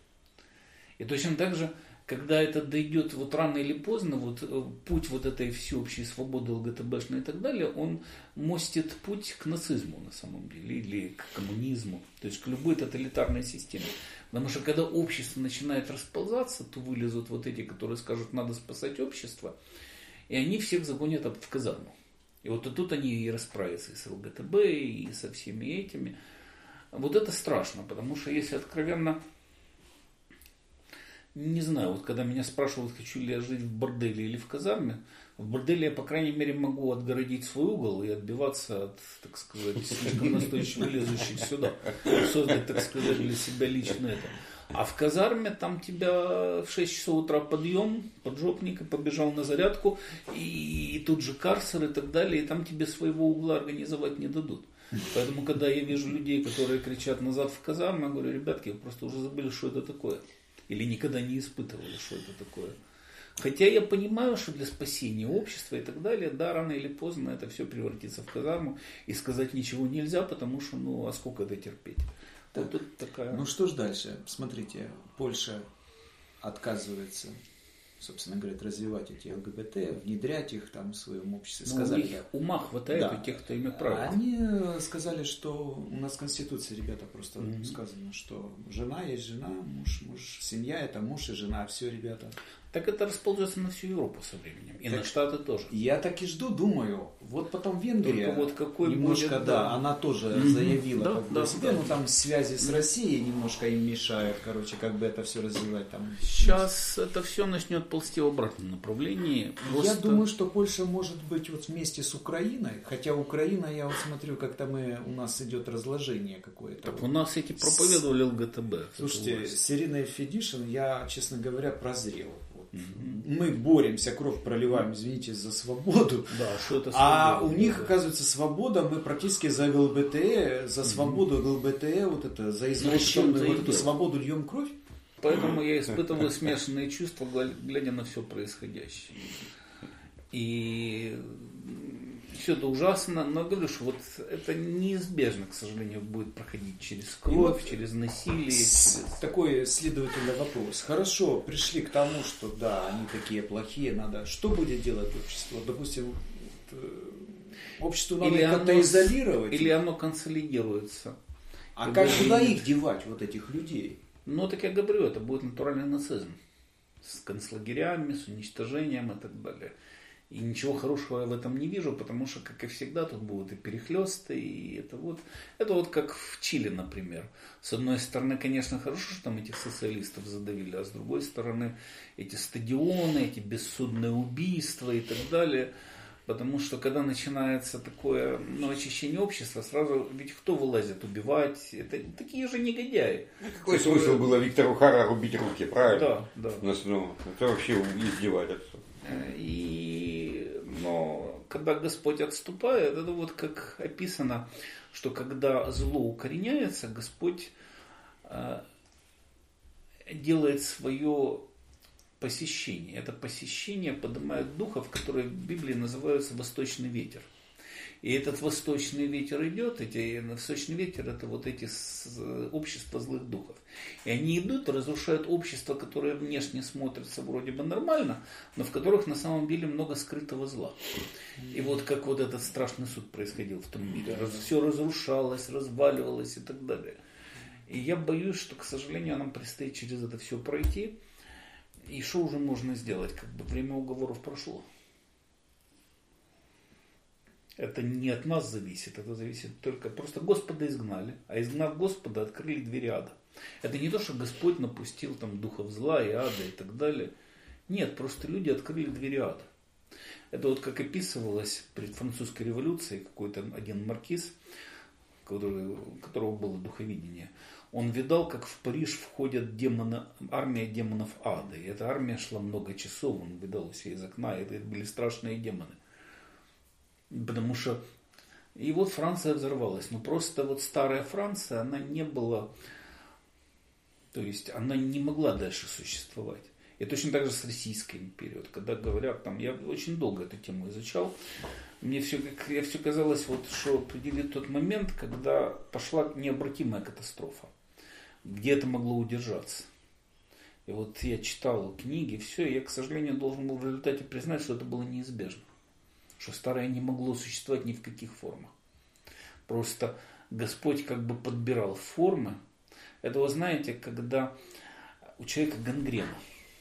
И точно так же, когда это дойдет вот рано или поздно, вот путь вот этой всеобщей свободы ЛГТБшной и так далее, он мостит путь к нацизму на самом деле, или к коммунизму, то есть к любой тоталитарной системе. Потому что когда общество начинает расползаться, то вылезут вот эти, которые скажут, надо спасать общество, и они всех загонят в казарму. И вот тут они и расправятся и с ЛГТБ, и со всеми этими. Вот это страшно, потому что если откровенно, не знаю, вот когда меня спрашивают, хочу ли я жить в борделе или в казарме, в борделе я, по крайней мере, могу отгородить свой угол и отбиваться от, так сказать, слишком настойчиво лезущих сюда, создать, так сказать, для себя лично это. А в казарме там тебя в 6 часов утра подъем, поджопник, и побежал на зарядку, и тут же карцер и так далее, и там тебе своего угла организовать не дадут. Поэтому, когда я вижу людей, которые кричат назад в казарму, я говорю, ребятки, вы просто уже забыли, что это такое. Или никогда не испытывали, что это такое. Хотя я понимаю, что для спасения общества и так далее, да, рано или поздно это все превратится в казарму, и сказать ничего нельзя, потому что, ну, а сколько это терпеть? Так, вот такая... Ну что ж дальше? Смотрите, Польша отказывается, собственно говоря, развивать эти ЛГБТ, внедрять их там в своем обществе. Сказали, у них ума хватает у тех, кто ими правит. Они сказали, что у нас в Конституции, ребята, просто сказано, что жена есть жена, муж, семья это муж и жена, все, ребята. Так это расползется на всю Европу со временем. И так, на Штаты тоже. Я так и жду, думаю. Вот потом Венгрия, только вот какой немножко, будет, да, она тоже заявила, да, как да, бы себе, но там связи с Россией немножко им мешают, короче, как бы это все развивать там. Сейчас это все начнет ползти в обратном направлении. Я думаю, что Польша может быть вот вместе с Украиной, хотя Украина, я вот смотрю, как-то у нас идет разложение какое-то. Так вот. У нас эти проповедовали ЛГТБ. Слушайте, с Ириной Федишин я, честно говоря, прозрел. Мы боремся, кровь проливаем, извините, за свободу. Да, что это свобода, а у них, оказывается, свобода, мы практически за ЛГБТ, за свободу ЛГБТ, вот это, за извращенную вот эту свободу льем кровь. Поэтому я испытываю смешанные чувства, глядя на все происходящее. И все это ужасно, но говорю, что вот это неизбежно, к сожалению, будет проходить через кровь, вот через насилие. Такой следовательный вопрос. Хорошо, пришли к тому, что да, они такие плохие, надо. Что будет делать общество? Допустим, общество надо как-то изолировать. Или оно консолидируется. А как куда их девать, вот этих людей? Ну, так я говорю, это будет натуральный нацизм. С концлагерями, с уничтожением и так далее. И ничего хорошего я в этом не вижу, потому что, как и всегда, тут будут и перехлесты, и это вот как в Чили, например. С одной стороны, конечно, хорошо, что там этих социалистов задавили, а с другой стороны, эти стадионы, эти бессудные убийства и так далее. Потому что, когда начинается такое очищение общества, сразу ведь кто вылазит убивать? Это такие же негодяи. Какой смысл было Виктору Хара рубить руки, правильно? Да. Это вообще издевательство. Но когда Господь отступает, это вот как описано, что когда зло укореняется, Господь делает свое посещение. Это посещение поднимает духов, которые в Библии называются восточный ветер. И этот восточный ветер идет, восточный ветер это вот эти общества злых духов. И они идут и разрушают общества, которые внешне смотрятся вроде бы нормально, но в которых на самом деле много скрытого зла. И вот как вот этот страшный суд происходил в том мире. Все разрушалось, разваливалось и так далее. И я боюсь, что, к сожалению, нам предстоит через это все пройти. И что уже можно сделать? Время уговоров прошло. Это не от нас зависит, это зависит только... Просто Господа изгнали, а изгнав Господа, открыли двери ада. Это не то, что Господь напустил там духов зла и ада и так далее. Нет, просто люди открыли двери ада. Это вот как описывалось перед французской революцией, какой-то один маркиз, у которого было духовидение. Он видал, как в Париж входят армия демонов ада. И эта армия шла много часов, он видал все из окна, и это были страшные демоны. Потому что... И вот Франция взорвалась. Но просто вот старая Франция, она не была... То есть она не могла дальше существовать. И точно так же с Российской империей. Вот когда говорят, я очень долго эту тему изучал, мне все казалось, что определит тот момент, когда пошла необратимая катастрофа. Где это могло удержаться. И вот я читал книги, все, и я, к сожалению, должен был в результате признать, что это было неизбежно. Что старое не могло существовать ни в каких формах. Просто Господь подбирал формы. Это вы знаете, когда у человека гангрена.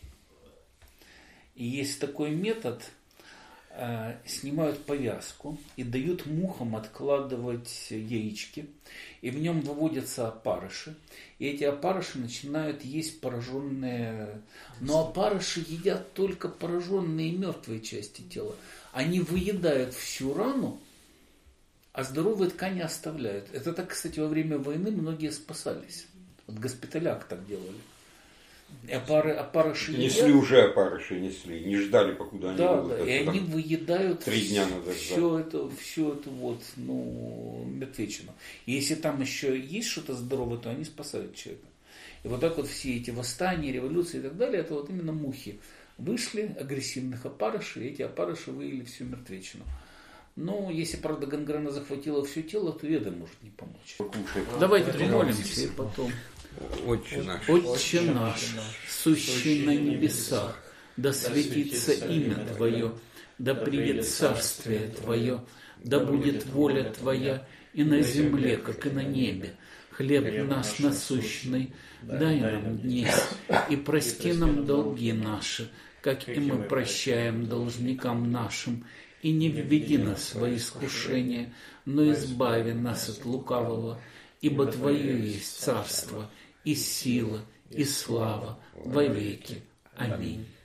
И есть такой метод, снимают повязку и дают мухам откладывать яички. И в нем выводятся опарыши. И эти опарыши начинают есть пораженные. Но опарыши едят только пораженные мертвые части тела. Они выедают всю рану, а здоровые ткани оставляют. Это так, кстати, во время войны многие спасались. Вот в госпиталях так делали. И опарыши несли уже опарыши, не ждали, покуда они будут. Да, и они выедают 3 дня надо всю эту мертвечину. И если там еще есть что-то здоровое, то они спасают человека. И вот так вот все эти восстания, революции и так далее, это вот именно мухи. Вышли агрессивных опарышей, и эти опарыши выели всю мертвечину. Но если, правда, гангрена захватила все тело, то веда может не помочь. Давайте помолимся и потом. Отче наш, сущий на небесах, да светится имя Твое, да придет царствие Твое, да будет воля Твоя и на земле, как и на небе. Хлеб наш насущный дай нам днесь, и прости нам долги наши, как и мы прощаем должникам нашим, и не введи нас во искушение, но избави нас от лукавого, ибо Твое есть царство, и сила, и слава во веки. Аминь.